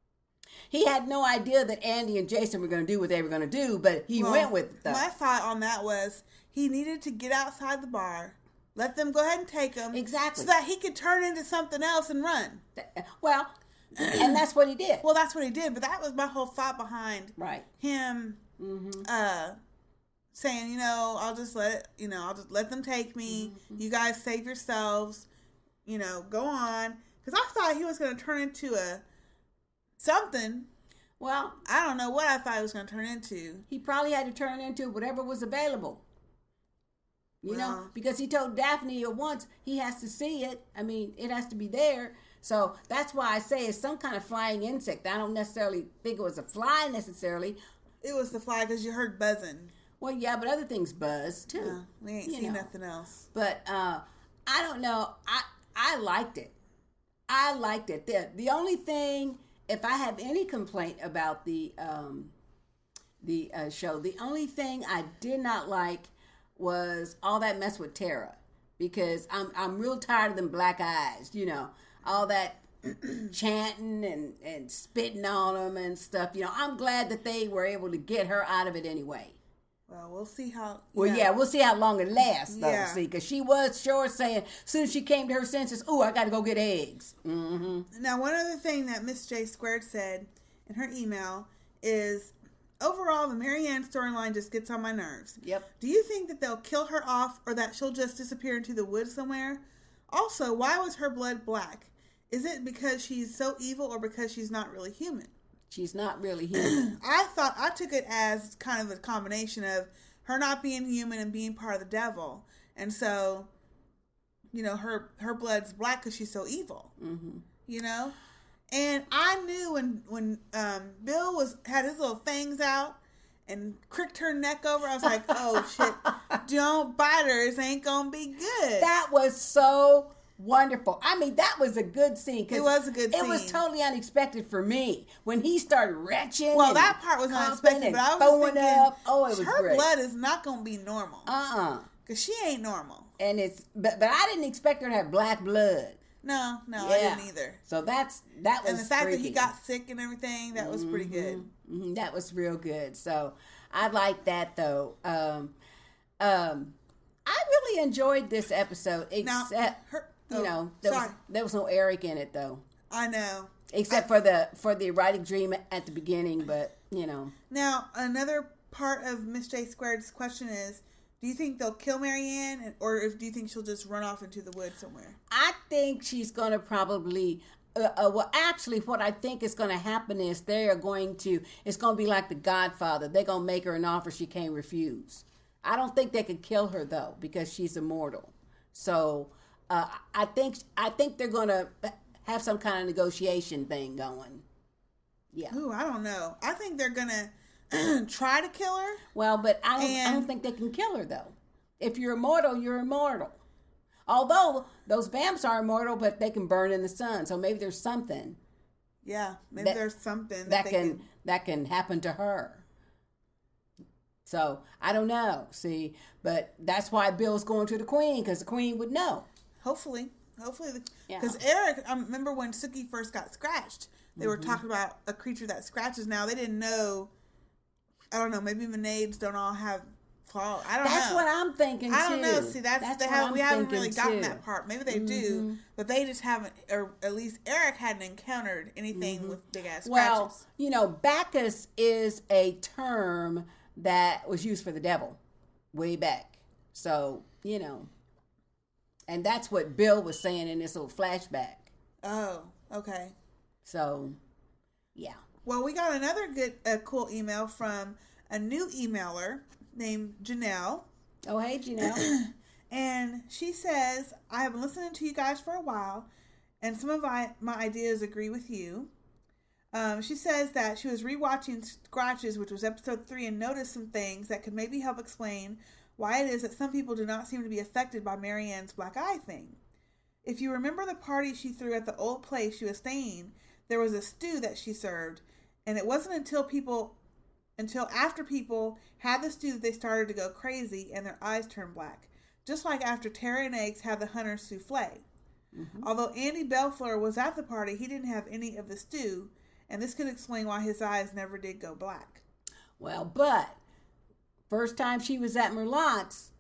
He had no idea that Andy and Jason were going to do what they were going to do, but he well, went with it. Though. My thought on that was he needed to get outside the bar, let them go ahead and take him. Exactly. So that he could turn into something else and run. Well, and that's what he did. Well, that's what he did, but that was my whole thought behind right. him mm-hmm. uh, saying, you know, I'll just let it, you know, I'll just let them take me. Mm-hmm. You guys save yourselves. You know, go on. Because I thought he was going to turn into a something. Well, I don't know what I thought it was going to turn into. He probably had to turn into whatever was available. You well, know, because he told Daphne at once he has to see it. I mean, it has to be there. So that's why I say it's some kind of flying insect. I don't necessarily think it was a fly necessarily. It was the fly because you heard buzzing. Well, yeah, but other things buzz too. Yeah, we ain't seen know. nothing else. But uh, I don't know. I I liked it. I liked it. The, the only thing, if I have any complaint about the um, the uh, show, the only thing I did not like was all that mess with Tara, because I'm I'm real tired of them black eyes, you know, all that chanting and, and spitting on them and stuff. You know, I'm glad that they were able to get her out of it anyway. Well, we'll see how. Well, yeah, yeah we'll see how long it lasts, though. Yeah. See, because she was sure saying, as soon as she came to her senses, "Ooh, I got to go get eggs." Mm-hmm. Now, one other thing that Miss J Squared said in her email is, overall, the Marianne storyline just gets on my nerves. Yep. Do you think that they'll kill her off, or that she'll just disappear into the woods somewhere? Also, why was her blood black? Is it because she's so evil or because she's not really human? She's not really human. I thought, I took it as kind of a combination of her not being human and being part of the devil. And so, you know, her, her blood's black because she's so evil. Mm-hmm. You know? And I knew when, when um, Bill was had his little fangs out and cricked her neck over, I was like, oh, shit, don't bite her. It ain't going to be good. That was so wonderful. I mean, that was a good scene. It was a good it scene. It was totally unexpected for me. When he started retching. Well, that part was unexpected, but I was just thinking, up. Oh, it was her great. blood is not going to be normal. Uh-uh. Because she ain't normal. And it's, but, but I didn't expect her to have black blood. No, no, yeah. I didn't either. So that's, that was And the fact freaky. that he got sick and everything, that was mm-hmm. pretty good. Mm-hmm. That was real good. So I like that, though. Um, um, I really enjoyed this episode, except, now, her, oh, you know, there was, there was no Eric in it, though. I know. Except I, for the for the erotic dream at the beginning, but, you know. Now, another part of Miss J Squared's question is, do you think they'll kill Marianne, or if, do you think she'll just run off into the woods somewhere? I think she's going to probably, uh, uh, well, actually, what I think is going to happen is they are going to, it's going to be like The Godfather. They're going to make her an offer she can't refuse. I don't think they could kill her, though, because she's immortal. So, uh, I think I think they're going to have some kind of negotiation thing going. Yeah. Ooh, I don't know. I think they're going to try to kill her. Well, but I don't, and... I don't think they can kill her, though. If you're immortal, you're immortal. Although those vamps are immortal, but they can burn in the sun. So maybe there's something. Yeah, maybe that, there's something that, that can, can that can happen to her. So I don't know. See, but that's why Bill's going to the Queen, because the Queen would know. Hopefully, hopefully, because yeah. Eric. I remember when Sookie first got scratched. They mm-hmm. were talking about a creature that scratches. Now they didn't know. I don't know. Maybe Menades don't all have claws. I don't that's know. That's what I'm thinking. I don't too. know. See, that's, that's they have. We haven't really gotten too. that part. Maybe they mm-hmm. do, but they just haven't. Or at least Eric hadn't encountered anything mm-hmm. with big ass scratches. Well, you know, Bacchus is a term that was used for the devil way back. So, you know, and that's what Bill was saying in this little flashback. Oh, okay. So, yeah. Well, we got another good, uh, cool email from a new emailer named Janelle. Oh, hey, Janelle. And she says, I have been listening to you guys for a while, and some of my, my ideas agree with you. Um, she says that she was rewatching Scratches, which was episode three, and noticed some things that could maybe help explain why it is that some people do not seem to be affected by Marianne's black eye thing. If you remember the party she threw at the old place she was staying, there was a stew that she served, and it wasn't until people, until after people had the stew that they started to go crazy and their eyes turned black, just like after Tara and Eggs had the hunter's souffle. Mm-hmm. Although Andy Belfleur was at the party, he didn't have any of the stew, and this could explain why his eyes never did go black. Well, but first time she was at Merlotte's,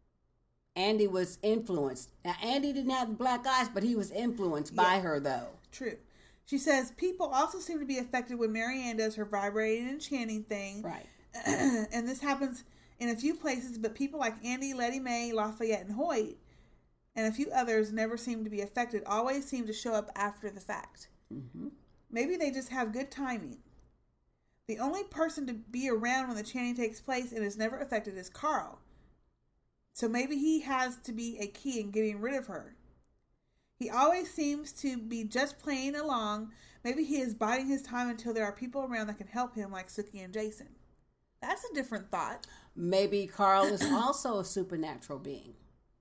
Andy was influenced. Now, Andy didn't have the black eyes, but he was influenced yeah. by her, though. True. She says, people also seem to be affected when Marianne does her vibrating and chanting thing. Right. And this happens in a few places, but people like Andy, Letty Mae, Lafayette, and Hoyt, and a few others never seem to be affected, always seem to show up after the fact. Mm-hmm. Maybe they just have good timing. The only person to be around when the chanting takes place and is never affected is Carl. So maybe he has to be a key in getting rid of her. He always seems to be just playing along. Maybe he is biding his time until there are people around that can help him, like Sookie and Jason. That's a different thought. Maybe Carl is also a supernatural being.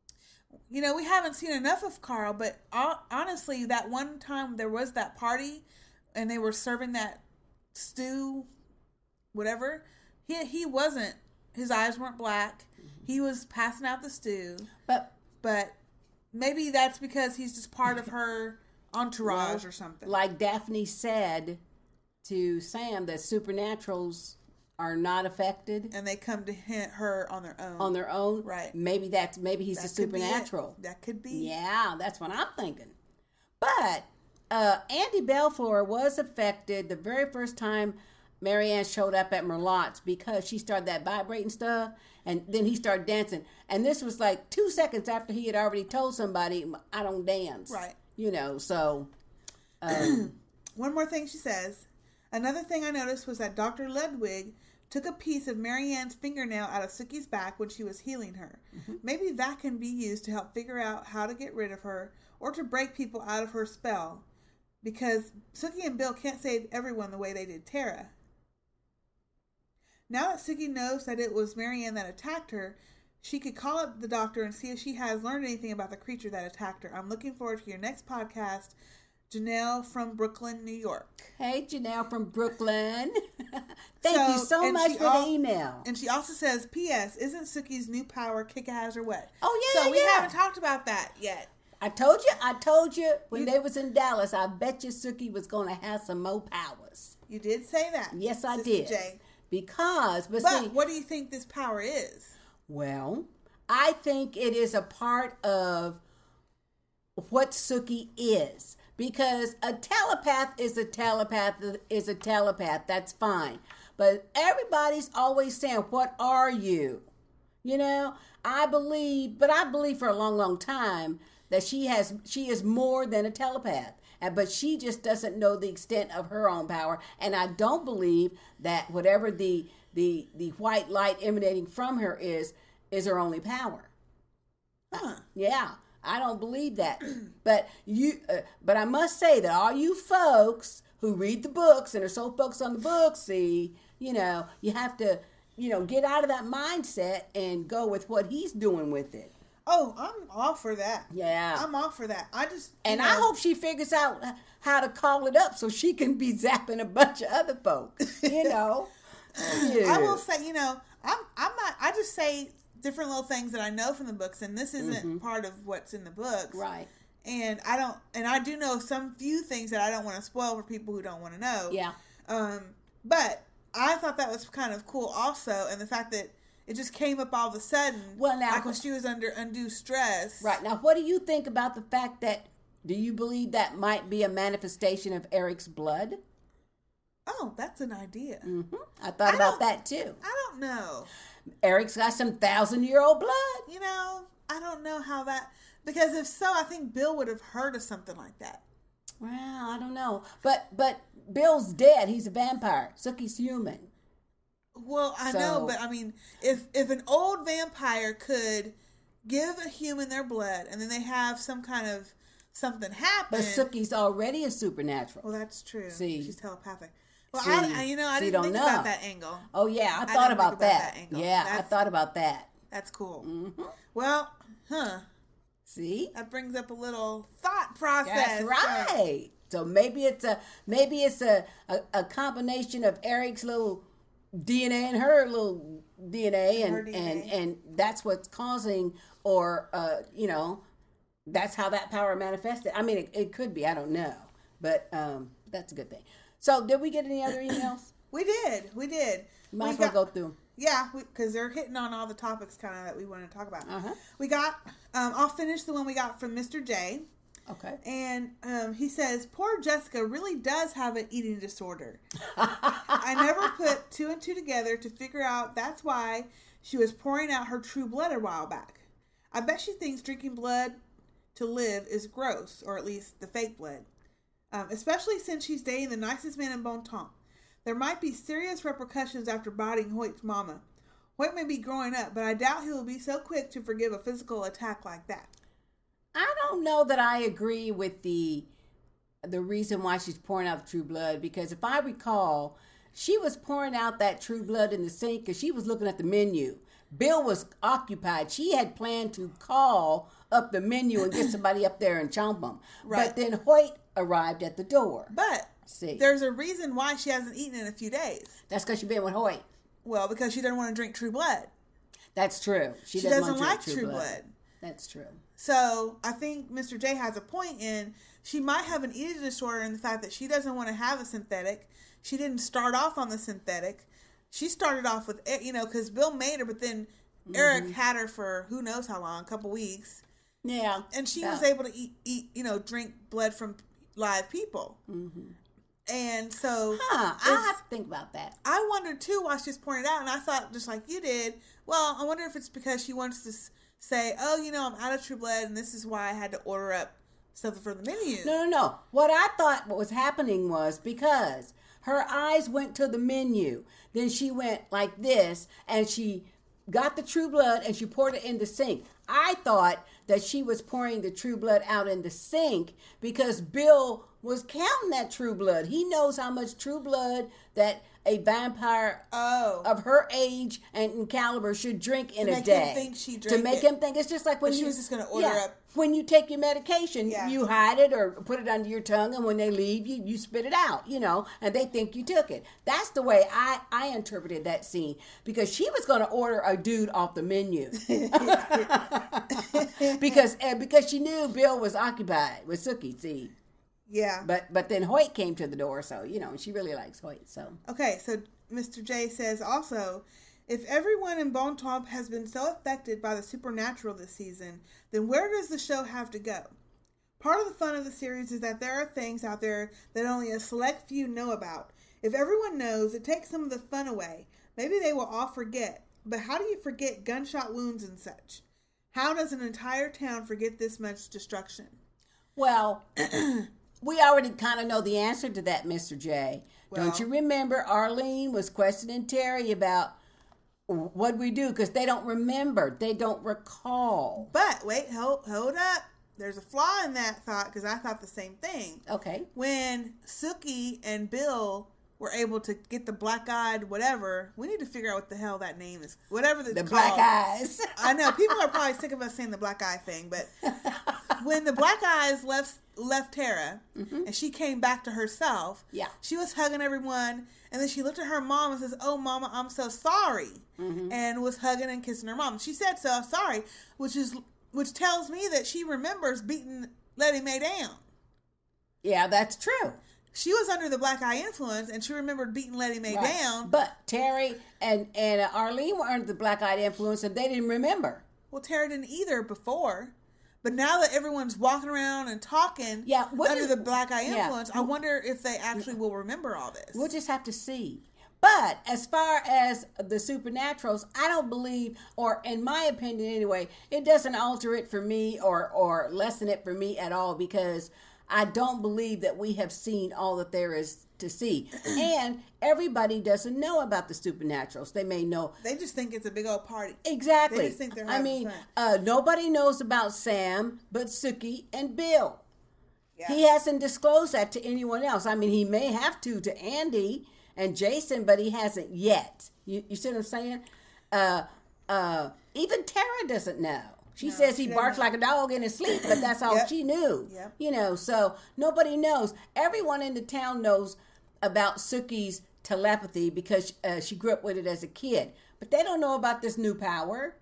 You know, we haven't seen enough of Carl, but honestly, that one time there was that party and they were serving that stew, whatever, he he wasn't, his eyes weren't black. Mm-hmm. He was passing out the stew. But but maybe that's because he's just part of her entourage well, or something. Like Daphne said to Sam, that supernaturals are not affected, and they come to her on their own. On their own, right? Maybe that's maybe he's that a supernatural. That could be. Yeah, that's what I'm thinking. But uh, Andy Belfleur was affected the very first time Marianne showed up at Merlotte's, because she started that vibrating stuff, and then he started dancing. And this was like two seconds after he had already told somebody, "I don't dance." Right. You know, so Um, One more thing she says. Another thing I noticed was that Doctor Ludwig took a piece of Marianne's fingernail out of Sookie's back when she was healing her. Mm-hmm. Maybe that can be used to help figure out how to get rid of her or to break people out of her spell. Because Sookie and Bill can't save everyone the way they did Tara. Now that Sookie knows that it was Marianne that attacked her, she could call up the doctor and see if she has learned anything about the creature that attacked her. I'm looking forward to your next podcast. Janelle from Brooklyn, New York. Hey, Janelle from Brooklyn. Thank So- you so and much she for al- the email. And she also says, P S. Isn't Sookie's new power kick-ass or what? Oh, yeah, So we yeah. haven't talked about that yet. I told you, I told you when they was in Dallas, I bet you Sookie was going to have some more powers. You did say that. Yes, I Sister did. J. Because, but, But see, what do you think this power is? well, I think it is a part of what Sookie is. Because a telepath is a telepath is a telepath. That's fine. But everybody's always saying, what are you? You know, I believe, but I believe for a long, long time that she has, she is more than a telepath. And, but she just doesn't know the extent of her own power. And I don't believe that whatever the, the, the white light emanating from her is, is her only power. Huh. Yeah. I don't believe that. But you, uh, but I must say that all you folks who read the books and are so focused on the books, see, you know, you have to, you know, get out of that mindset and go with what he's doing with it. Oh, I'm all for that. Yeah. I'm all for that. I just, you And know, I hope she figures out how to call it up so she can be zapping a bunch of other folks, you know. I will say, you know, I'm, I'm not, I just say different little things that I know from the books, and this isn't Mm-hmm. part of what's in the books. Right. And I don't, and I do know some few things that I don't want to spoil for people who don't want to know. Yeah. Um, but I thought that was kind of cool also, and the fact that it just came up all of a sudden. Well, now- like when she was under undue stress. Right. Now, what do you think about the fact that, do you believe that might be a manifestation of Eric's blood? Oh, that's an idea. Mm-hmm. I thought I about don't- that too. I don't know. Eric's got some thousand year old blood. You know, I don't know how that, because if so, I think Bill would have heard of something like that. Well, I don't know. But but Bill's dead. He's a vampire. Sookie's human. Well, I So- know, but I mean, if if an old vampire could give a human their blood and then they have some kind of something happen. But Sookie's already a supernatural. Well, that's true. See. She's telepathic. Well, See. I, I, you know, I See, didn't don't think know. about that angle. Oh, yeah. I I thought didn't think about, about that. that angle. Yeah, I That's- thought about that. That's cool. Mm-hmm. Well, huh? See? That brings up a little thought process. That's right. So maybe it's a maybe it's a, a, a combination of Eric's little D N A and her little D N A, and Her D N A. and and that's what's causing, or uh, you know, that's how that power manifested. I mean, it, it could be. I don't know, but um, that's a good thing. So, did we get any other emails? We did. We did. Might We as well got- go through 'em. Yeah, because they're hitting on all the topics kind of that we want to talk about. Uh-huh. We got, um, I'll finish the one we got from Mister J. Okay. And um, he says, poor Jessica really does have an eating disorder. I never put two and two together to figure out that's why she was pouring out her true blood a while back. I bet she thinks drinking blood to live is gross, or at least the fake blood. Um, especially since she's dating the nicest man in Bon Temps. There might be serious repercussions after biting Hoyt's mama. Hoyt may be growing up, but I doubt he will be so quick to forgive a physical attack like that. I don't know that I agree with the the reason why she's pouring out the true blood, because if I recall, she was pouring out that true blood in the sink because she was looking at the menu. Bill was occupied. She had planned to call up the menu and get somebody up there and chomp them. Right. But then Hoyt arrived at the door. But See. there's a reason why she hasn't eaten in a few days. That's because she's been with Hoyt. Well, because she doesn't want to drink true blood. That's true. She, She doesn't, doesn't want like to drink true blood. That's true. So I think Mister J has a point in she might have an eating disorder in the fact that she doesn't want to have a synthetic. She didn't start off on the synthetic. She started off with, you know, because Bill made her, but then mm-hmm. Eric had her for who knows how long, a couple weeks. Yeah. And she yeah. was able to eat, eat, you know, drink blood from live people. Mm-hmm. And so, huh, I'll have to think about that. I wondered too why she's pointed out, and I thought just like you did. Well, I wonder if it's because she wants to say, "Oh, you know, I'm out of True Blood, and this is why I had to order up something from the menu. No, no, no. What I thought what was happening was because her eyes went to the menu, then she went like this, and she got the True Blood and she poured it in the sink. I thought that she was pouring the True Blood out in the sink because Bill was counting that True Blood. He knows how much True Blood that a vampire oh. of her age and caliber should drink in to a make day. Him think she drank to make it. him think it's just like when but you she was just going to order yeah, up. When you take your medication, Yeah. you hide it or put it under your tongue, and when they leave, you you spit it out, you know, and they think you took it. That's the way I I interpreted that scene because she was going to order a dude off the menu because uh, because she knew Bill was occupied with Sookie. See. Yeah. But but then Hoyt came to the door, so, you know, she really likes Hoyt, so. Okay, so Mister J says also, if everyone in Bon Temps has been so affected by the supernatural this season, then where does the show have to go? Part of the fun of the series is that there are things out there that only a select few know about. If everyone knows, it takes some of the fun away. Maybe they will all forget. But how do you forget gunshot wounds and such? How does an entire town forget this much destruction? Well... We already kind of know the answer to that, Mister J. Well, don't you remember Arlene was questioning Terry about what we do? Because they don't remember. They don't recall. But wait, hold, hold up. There's a flaw in that thought because I thought the same thing. Okay. When Sookie and Bill were able to get the black-eyed whatever, we need to figure out what the hell that name is. Whatever that's the called. black eyes. I know. People are probably sick of us saying the black eye thing, but when the black eyes left left Tara mm-hmm. and she came back to herself, yeah. she was hugging everyone, and then she looked at her mom and says, "Oh, Mama, I'm so sorry," mm-hmm. and was hugging and kissing her mom. She said so sorry, which is which tells me that she remembers beating Letty Mae down. Yeah, that's true. She was under the black eye influence, and she remembered beating Letty Mae right. down. But Terry and, and Arlene were under the black eye influence, and they didn't remember. Well, Terry didn't either before. But now that everyone's walking around and talking yeah, under is, the black eye yeah. influence, I wonder if they actually will remember all this. We'll just have to see. But as far as the supernaturals, I don't believe, or in my opinion anyway, it doesn't alter it for me or, or lessen it for me at all because I don't believe that we have seen all that there is to see. And everybody doesn't know about the supernaturals. They may know. They just think it's a big old party. Exactly. They just think they're having I mean, fun. Uh, nobody knows about Sam but Sookie and Bill. Yeah. He hasn't disclosed that to anyone else. I mean, he may have to to Andy and Jason, but he hasn't yet. You, you see what I'm saying? Uh, uh, even Tara doesn't know. She no, says he she barks like a dog in his sleep, but that's all yep. she knew. Yep. You know, so nobody knows. Everyone in the town knows about Sookie's telepathy because uh, she grew up with it as a kid. But they don't know about this new power.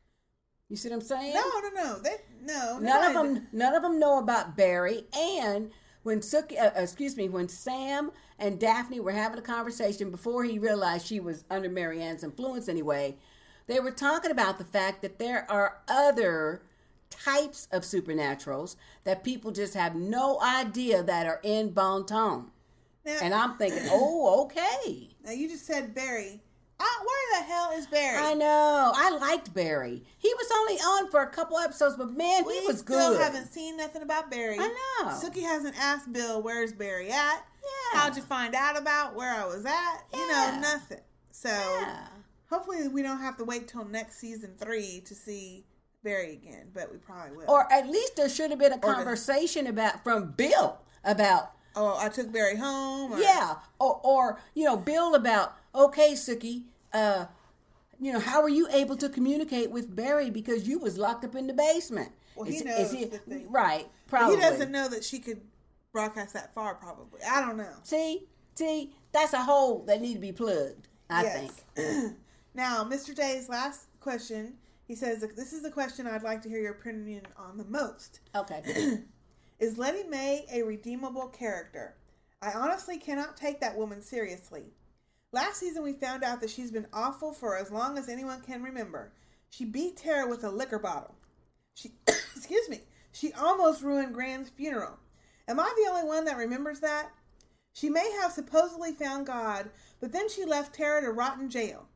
You see what I'm saying? No, no, no. They no. None of them. None of them know about Barry. And when Sookie, uh, excuse me, when Sam and Daphne were having a conversation before he realized she was under Marianne's influence anyway, they were talking about the fact that there are other types of supernaturals that people just have no idea that are in Bon Temps. Now, and I'm thinking, oh, okay. Now, you just said Barry. Uh, where the hell is Barry? I know. I liked Barry. He was only on for a couple episodes, but man, we he was good. We still haven't seen nothing about Barry. I know. Sookie hasn't asked Bill, where's Barry at? Yeah. How'd you find out about where I was at? Yeah. You know, nothing. So, yeah. hopefully we don't have to wait till next season three to see Barry again, but we probably will. Or at least there should have been a or conversation the, about from Bill about, oh, I took Barry home. Or, yeah, or or you know, Bill about, okay, Sookie, uh, you know, how were you able to communicate with Barry because you was locked up in the basement? Well, he is, knows is he, the thing. Right? Probably he doesn't know that she could broadcast that far. Probably, I don't know. See, see, that's a hole that need to be plugged. I yes. think. Now, Mister J's last question. He says, "This is the question I'd like to hear your opinion on the most." Okay. Is Letty Mae a redeemable character? I honestly cannot take that woman seriously. Last season we found out that she's been awful for as long as anyone can remember. She beat Tara with a liquor bottle. She, excuse me, she almost ruined Grand's funeral. Am I the only one that remembers that? She may have supposedly found God, but then she left Tara to rot in jail.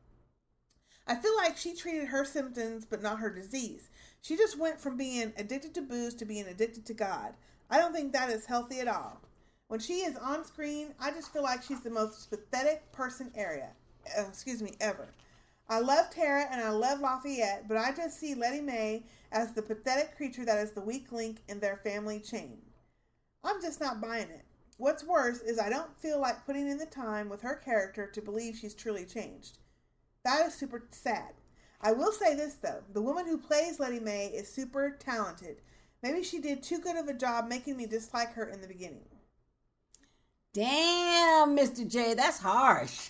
I feel like she treated her symptoms, but not her disease. She just went from being addicted to booze to being addicted to God. I don't think that is healthy at all. When she is on screen, I just feel like she's the most pathetic person area, uh, excuse me, ever. I love Tara and I love Lafayette, but I just see Letty Mae as the pathetic creature that is the weak link in their family chain. I'm just not buying it. What's worse is I don't feel like putting in the time with her character to believe she's truly changed. That is super sad. I will say this, though. The woman who plays Letty Mae is super talented. Maybe she did too good of a job making me dislike her in the beginning. Damn, Mister J, that's harsh.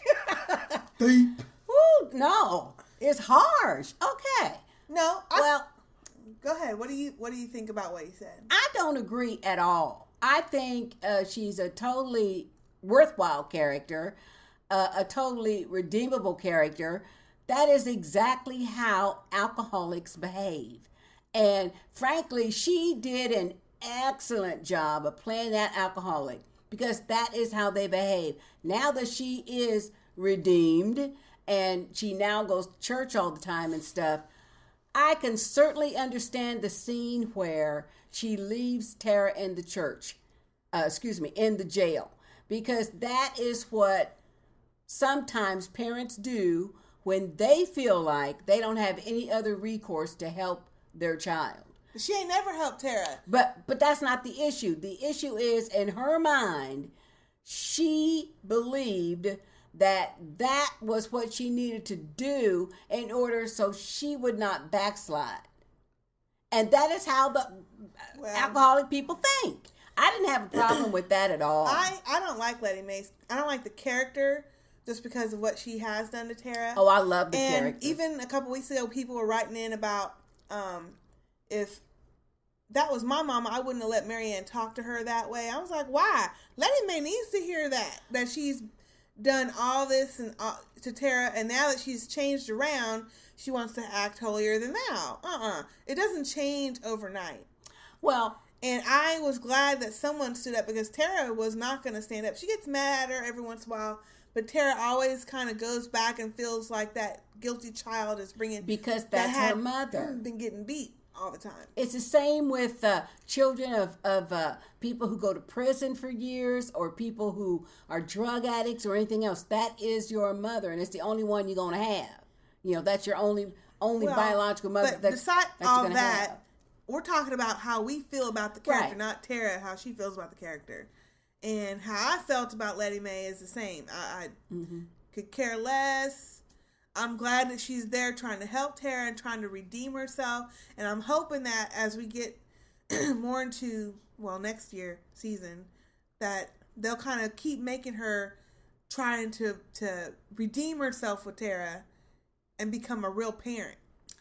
Deep. Woo, no, it's harsh. Okay. No, I, well, go ahead. What do you What do you think about what he said? I don't agree at all. I think uh, she's a totally worthwhile character, uh, a totally redeemable character. That is exactly how alcoholics behave. And frankly, she did an excellent job of playing that alcoholic because that is how they behave. Now that she is redeemed and she now goes to church all the time and stuff, I can certainly understand the scene where she leaves Tara in the church, uh, excuse me, in the jail, because that is what sometimes parents do when they feel like they don't have any other recourse to help their child. She ain't never helped Tara. But but that's not the issue. The issue is, in her mind, she believed that that was what she needed to do in order so she would not backslide. And that is how the well, alcoholic people think. I didn't have a problem with that at all. I, I don't like Letty Mae. I don't like the character just because of what she has done to Tara. Oh, I love the and character. Even a couple weeks ago, people were writing in about um, if that was my mama, I wouldn't have let Marianne talk to her that way. I was like, why? Letty Mae needs to hear that, that she's done all this and uh, to Tara, and now that she's changed around, she wants to act holier than thou. Uh-uh. It doesn't change overnight. Well, and I was glad that someone stood up because Tara was not going to stand up. She gets mad at her every once in a while, but Tara always kind of goes back and feels like that guilty child is bringing... Because that's that her mother. Been getting beat all the time. It's the same with uh, children of, of uh, people who go to prison for years or people who are drug addicts or anything else. That is your mother, and it's the only one you're going to have. You know, that's your only only well, biological mother. But that's, besides that all you're gonna that, have. We're talking about how we feel about the character, Right. not Tara, how she feels about the character. And how I felt about Letty Mae is the same. I, I mm-hmm. could care less. I'm glad that she's there trying to help Tara and trying to redeem herself. And I'm hoping that as we get more into, well, next year season, that they'll kind of keep making her trying to, to redeem herself with Tara and become a real parent.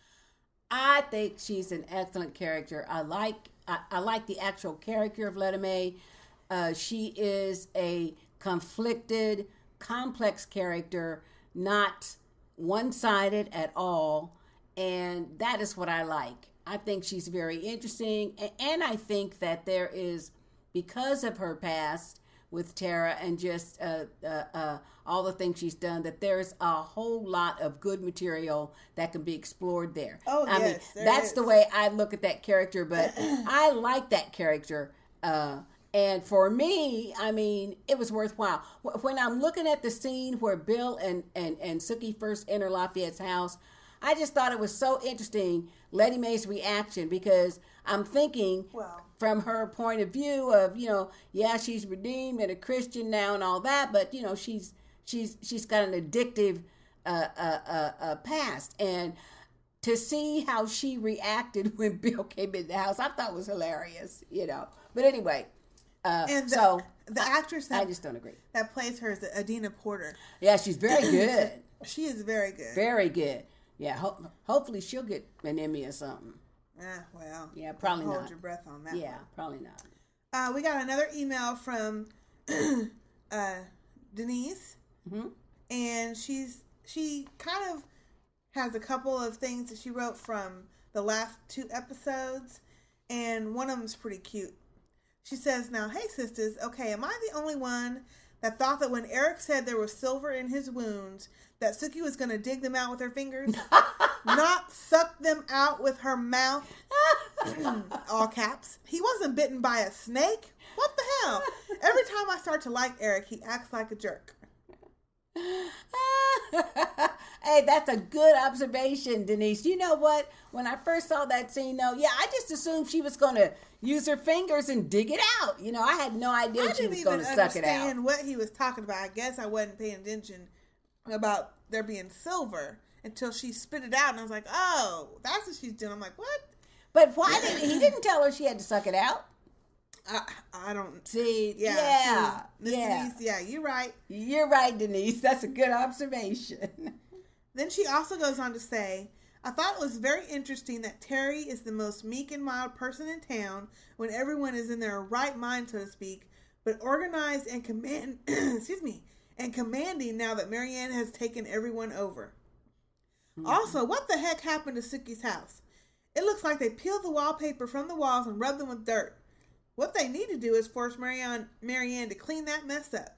I think she's an excellent character. I like I, I like the actual character of Letty Mae. Uh, she is a conflicted, complex character, not one-sided at all, and that is what I like. I think she's very interesting, and, and I think that there is, because of her past with Tara and just uh, uh, uh, all the things she's done, that there's a whole lot of good material that can be explored there. Oh, I yes, mean, that's is. the way I look at that character, but I like that character. Uh, and for me, I mean, it was worthwhile. When I'm looking at the scene where Bill and, and, and Sookie first enter Lafayette's house, I just thought it was so interesting, Letty Mae's reaction, because I'm thinking well, from her point of view of, you know, yeah, she's redeemed and a Christian now and all that, but, you know, she's she's she's got an addictive uh, uh, uh, uh, past. And to see how she reacted when Bill came in the house, I thought was hilarious, you know. But anyway, uh, and the, so the actress that I just don't agree. That plays her is Adina Porter. Yeah, she's very good. She is very good. Very good. Yeah, ho- hopefully she'll get an Emmy or something. Ah, well. Yeah, probably hold not. your breath on that. Yeah, one. probably not. Uh, we got another email from uh, Denise, Mm-hmm. and she's she kind of has a couple of things that she wrote from the last two episodes, and one of them's pretty cute. She says, "Now, hey sisters, okay, am I the only one that thought that when Eric said there was silver in his wounds, that Sookie was going to dig them out with her fingers, not suck them out with her mouth. All caps. He wasn't bitten by a snake. What the hell? Every time I start to like Eric, he acts like a jerk. Hey, that's a good observation, Denise. You know what? When I first saw that scene, though, yeah, I just assumed she was going to use her fingers and dig it out. You know, I had no idea I she didn't was even going to suck it out. understand what he was talking about. I guess I wasn't paying attention about there being silver until she spit it out, and I was like, "Oh, that's what she's doing." I'm like, "What?" But why did he didn't tell her she had to suck it out? I, I don't see. Yeah, Yeah, see, yeah. Denise, yeah, you're right. You're right, Denise. That's a good observation. Then she also goes on to say, I thought it was very interesting that Terry is the most meek and mild person in town when everyone is in their right mind, so to speak, but organized and command, excuse me, and commanding now that Marianne has taken everyone over. Mm-hmm. Also, what the heck happened to Sookie's house? It looks like they peeled the wallpaper from the walls and rubbed them with dirt. What they need to do is force Marianne, Marianne to clean that mess up.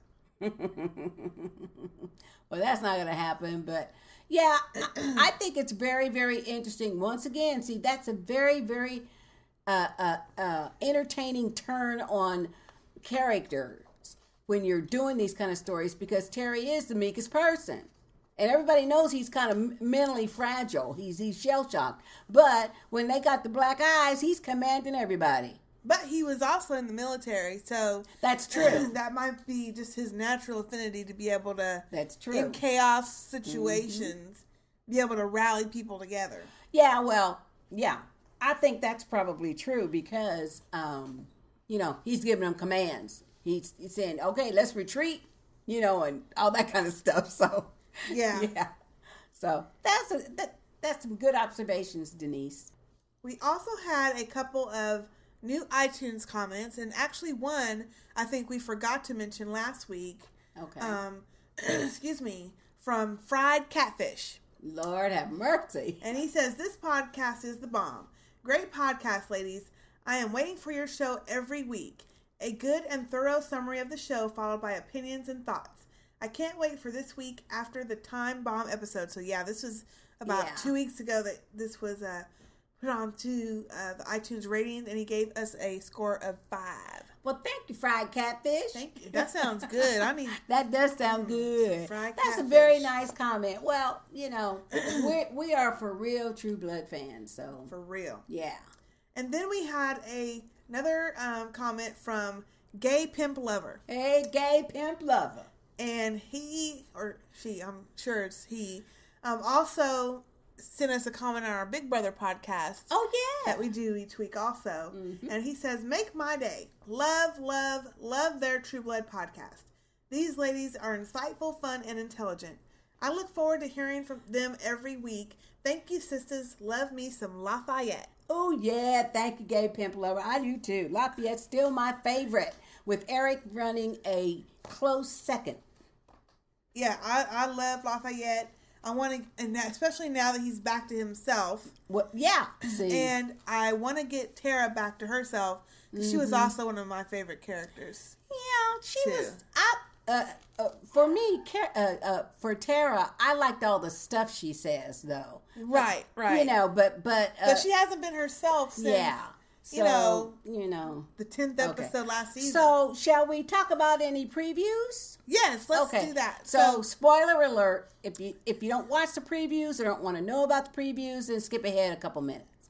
Well, that's not going to happen, but yeah, I think it's very, very interesting. Once again, see, that's a very, very uh, uh, uh, entertaining turn on characters when you're doing these kind of stories, because Terry is the meekest person. And everybody knows he's kind of mentally fragile. He's, he's shell-shocked. But when they got the black eyes, he's commanding everybody. But he was also in the military, so that's true. That might be just his natural affinity to be able to, that's true, in chaos situations, mm-hmm. be able to rally people together. Yeah, well, yeah, I think that's probably true because, um, you know, he's giving them commands. He's, he's saying, "Okay, let's retreat," you know, and all that kind of stuff. So yeah, yeah. So that's a, that, that's some good observations, Denise. We also had a couple of new iTunes comments, and actually one I think we forgot to mention last week. Okay. Um, excuse me, from Fried Catfish. Lord have mercy. And he says, "This podcast is the bomb. Great podcast, ladies. I am waiting for your show every week. A good and thorough summary of the show followed by opinions and thoughts. I can't wait for this week after the Time Bomb episode." So yeah, this was about yeah. two weeks ago that this was uh, put on to uh, the iTunes rating, and he gave us a score of five. Well, thank you, Fried Catfish. Thank you. That sounds good. I mean, that does sound good. Fried That's Catfish. A very nice comment. Well, you know, we we are for real True Blood fans, so for real, yeah. And then we had a another um, comment from Gay Pimp Lover. Hey, Gay Pimp Lover. And he, or she, I'm sure it's he, um, also sent us a comment on our Big Brother podcast. Oh, yeah. That we do each week also. Mm-hmm. And he says, "Make my day. Love, love, love their True Blood podcast. These ladies are insightful, fun, and intelligent. I look forward to hearing from them every week. Thank you, sisters. Love me some Lafayette." Oh, yeah. Thank you, Gay Pimp Lover. I do, too. Lafayette's still my favorite, with Eric running a close second. Yeah, I, I love Lafayette. I want to, and that, especially now that he's back to himself. Well, yeah. See. And I want to get Tara back to herself, because mm-hmm. she was also one of my favorite characters. Yeah, she too. was. I, uh, uh, for me, uh, uh, for Tara, I liked all the stuff she says, though. Right, but, right. You know, but but uh, but she hasn't been herself since. Yeah. So, you know, you know, the tenth episode okay. last season. So, shall we talk about any previews? Yes, let's okay. do that. So, so, spoiler alert: if you if you don't watch the previews or don't want to know about the previews, then skip ahead a couple minutes.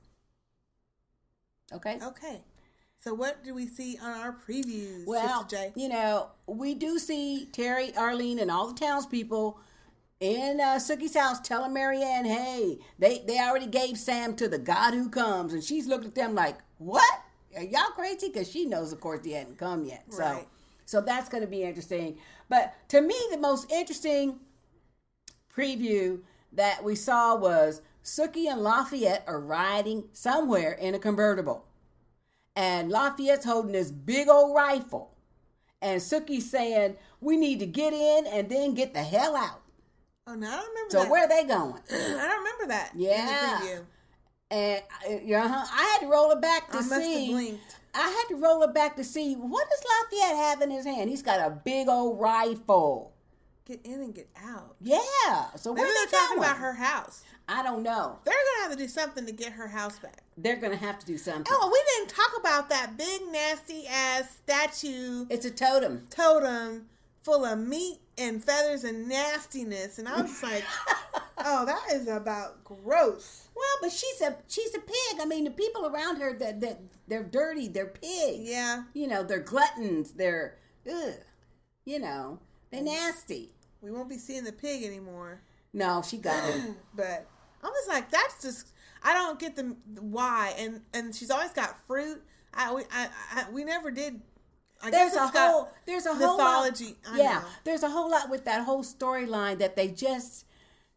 Okay. Okay. So, what do we see on our previews, well, Sister J? You know, we do see Terry, Arlene, and all the townspeople in uh, Sookie's house telling Marianne, "Hey, they they already gave Sam to the God who comes," and she's looking at them like, "What? Are y'all crazy?" Because she knows, of course, he hadn't come yet. So, right. so that's going to be interesting. But to me, the most interesting preview that we saw was Sookie and Lafayette are riding somewhere in a convertible, and Lafayette's holding this big old rifle, and Sookie's saying, "We need to get in and then get the hell out." Oh, no, I don't remember so that. So where are they going? I don't remember that. Yeah. In the preview. And uh, I had to roll it back to I must see. have blinked. I had to roll it back to see what does Lafayette have in his hand. He's got a big old rifle. Get in and get out. Yeah. So Maybe where they're they talking going? about her house. I don't know. They're gonna have to do something to get her house back. They're gonna have to do something. Oh, we didn't talk about that big nasty ass statue It's a totem. totem full of meat and feathers and nastiness, and I was like, "Oh, that is about gross." Well, but she's a she's a pig. I mean, the people around her that that they're dirty. They're pigs. Yeah, You know, they're gluttons. They're ugh. You know, they're nasty. we won't be seeing the pig anymore. No, she got it. But I was like, "That's just." I don't get the why, and and she's always got fruit. I we I, I we never did. I There's guess a it's got whole there's a whole mythology. lot, I yeah, know. there's a whole lot with that whole storyline that they just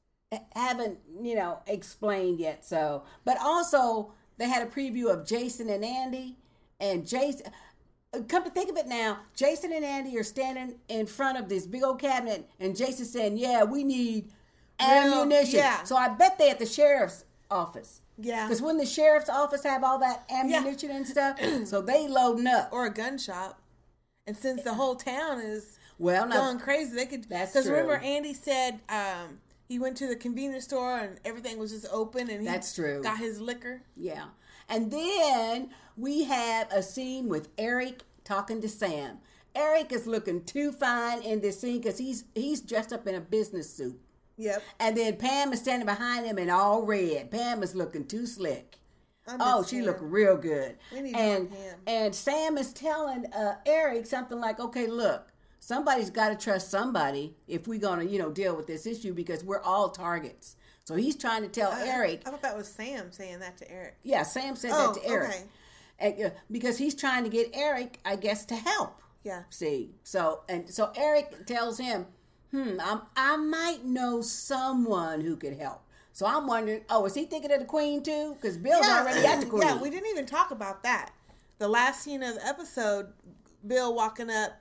haven't, you know, explained yet. So, but also they had a preview of Jason and Andy, and Jason. Come to think of it now, Jason and Andy are standing in front of this big old cabinet, and Jason saying, "Yeah, we need ammunition." yeah. So I bet they at the sheriff's office. Yeah. Because when the sheriff's office have all that ammunition and stuff, so they loading up. Or a gun shop. And since the whole town is Well, no, going crazy, they could. That's Because true. remember, Andy said um, he went to the convenience store and everything was just open, and he That's true. got his liquor. yeah. And then we have a scene with Eric talking to Sam. Eric is looking too fine in this scene because he's he's dressed up in a business suit. Yep. And then Pam is standing behind him in all red. Pam is looking too slick. I miss Oh, she Pam. looked real good. We need and more Pam. and Sam is telling uh, Eric something like, "Okay, look, somebody's got to trust somebody if we're gonna, you know, deal with this issue because we're all targets." So he's trying to tell I- Eric. I thought that was Sam saying that to Eric. Yeah, Sam said Oh, that to Eric. okay. And, uh, because he's trying to get Eric, I guess, to help. Yeah. See, so and so Eric tells him, "Hmm, I'm, I might know someone who could help." So I'm wondering, oh, is he thinking of the Queen too? Because Bill's already at the Queen. Yeah, we didn't even talk about that. The last scene of the episode, Bill walking up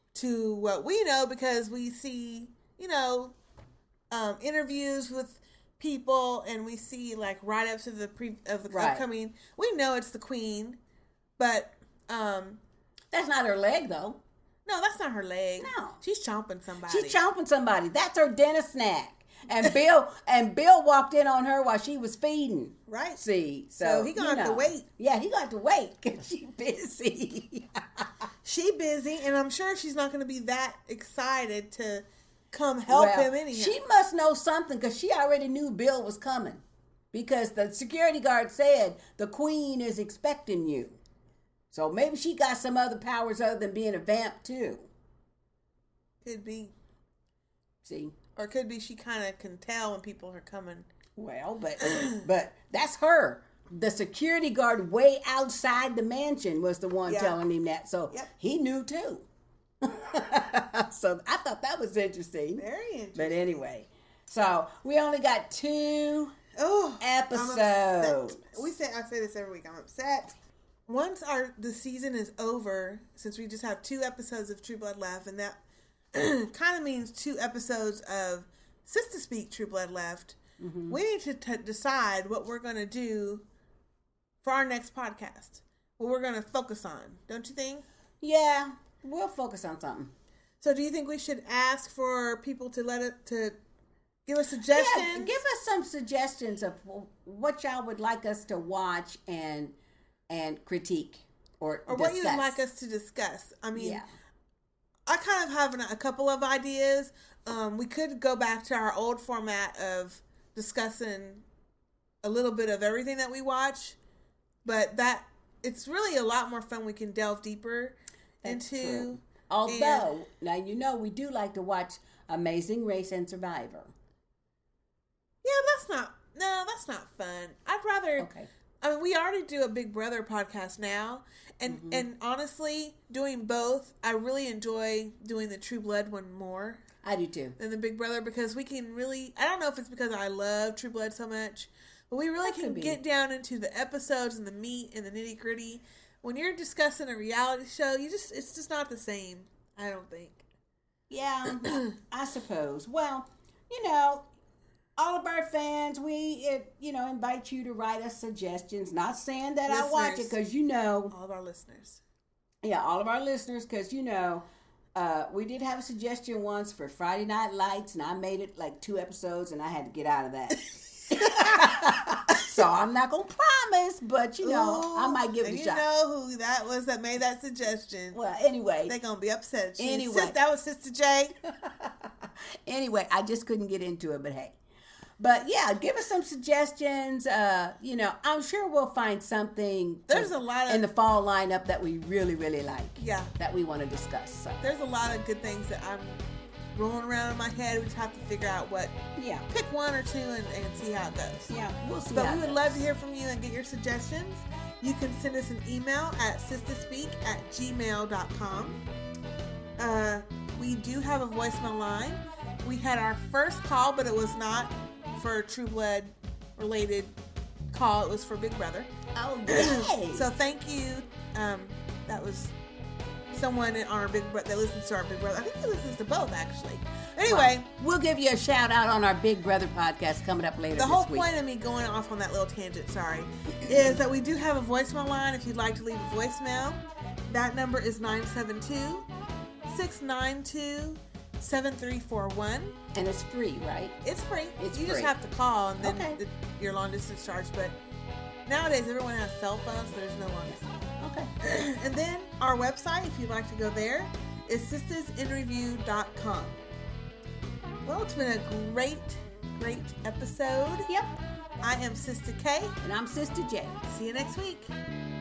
to what we know because we see, you know, um, interviews with people, and we see like write-ups of the pre of the Right. upcoming. We know it's the Queen, but um, That's not her leg, though. no, that's not her leg. No. She's chomping somebody. She's chomping somebody. That's her dinner snack. And Bill and Bill walked in on her while she was feeding. Right. See, so, So he gonna you have to know. wait. Yeah, he got to wait because she's busy. She busy, and I'm sure she's not going to be that excited to come help Well, him anyhow. She must know something because she already knew Bill was coming. Because the security guard said the Queen is expecting you. So maybe she got some other powers other than being a vamp too. Could be. See? Or it could be she kind of can tell when people are coming. Well, but but that's her. The security guard way outside the mansion was the one Yeah. telling him that. So Yep. he knew too. So I thought that was interesting. Very interesting. But anyway, so we only got two Oh, episodes. I'm upset. We say I say this every week. I'm upset. Once our the season is over, since we just have two episodes of True Blood left, and that kind of means two episodes of Sister Speak True Blood left. Mm-hmm. We need to t- decide what we're going to do for our next podcast. What we're going to focus on, don't you think? Yeah, we'll focus on something. So, do you think we should ask for people to let it to give us suggestions? Yeah, give us some suggestions of what y'all would like us to watch and and critique or or discuss. what you'd like us to discuss. I mean, Yeah. I kind of have an, a couple of ideas. Um, we could go back to our old format of discussing a little bit of everything that we watch, but that it's really a lot more fun. We can delve deeper That's into. true. Although, now you know we do like to watch Amazing Race and Survivor. Yeah, that's not. No, that's not fun. I'd rather. Okay. I mean, we already do a Big Brother podcast now, and Mm-hmm. and honestly, doing both, I really enjoy doing the True Blood one more I do too. than the Big Brother because we can really. I don't know if it's because I love True Blood so much, but we really That can could be. get down into the episodes and the meat and the nitty gritty. When you're discussing a reality show, you just it's just not the same. I don't think. Yeah, I suppose. Well, you know, all of our fans, we, it, you know, invite you to write us suggestions. Not saying that I watch it because, you know. All of our listeners. Yeah, all of our listeners because, you know, uh, we did have a suggestion once for Friday Night Lights, and I made it like two episodes, and I had to get out of that. So I'm not going to promise, but, you know, Ooh, I might give it a you shot. You know who that was that made that suggestion. Well, anyway. They're going to be upset. She anyway. Sis, that was Sister J. Anyway, I just couldn't get into it, but hey. But yeah, give us some suggestions. Uh, you know, I'm sure we'll find something. There's to, a lot of in the fall lineup that we really, really like. Yeah, that we want to discuss. So. There's a lot of good things that I'm rolling around in my head. We just have to figure out what. Yeah. Pick one or two and, and see how it goes. Yeah, we'll see. But how we would goes. love to hear from you and get your suggestions. You can send us an email at sisterspeak at gmail dot com. Uh, we do have a voicemail line. We had our first call, but it was not for a True Blood related call. It was for Big Brother. Oh, yay. So thank you. Um, that was someone in our Big Brother that listens to our Big Brother. I think he listens to both, actually. Anyway, well, we'll give you a shout out on our Big Brother podcast coming up later. The whole this week. point of me going off on that little tangent, sorry, is that we do have a voicemail line. If you'd like to leave a voicemail, that number is nine seven two, six nine two, seven three four one. And it's free, right? It's free. It's you free. just have to call and then okay. the, your long distance charge. But nowadays everyone has cell phones, so there's no long distance. Okay. And then our website, if you'd like to go there, is sisters in review dot com. Well, it's been a great, great episode. Yep. I am Sister K. And I'm Sister J. See you next week.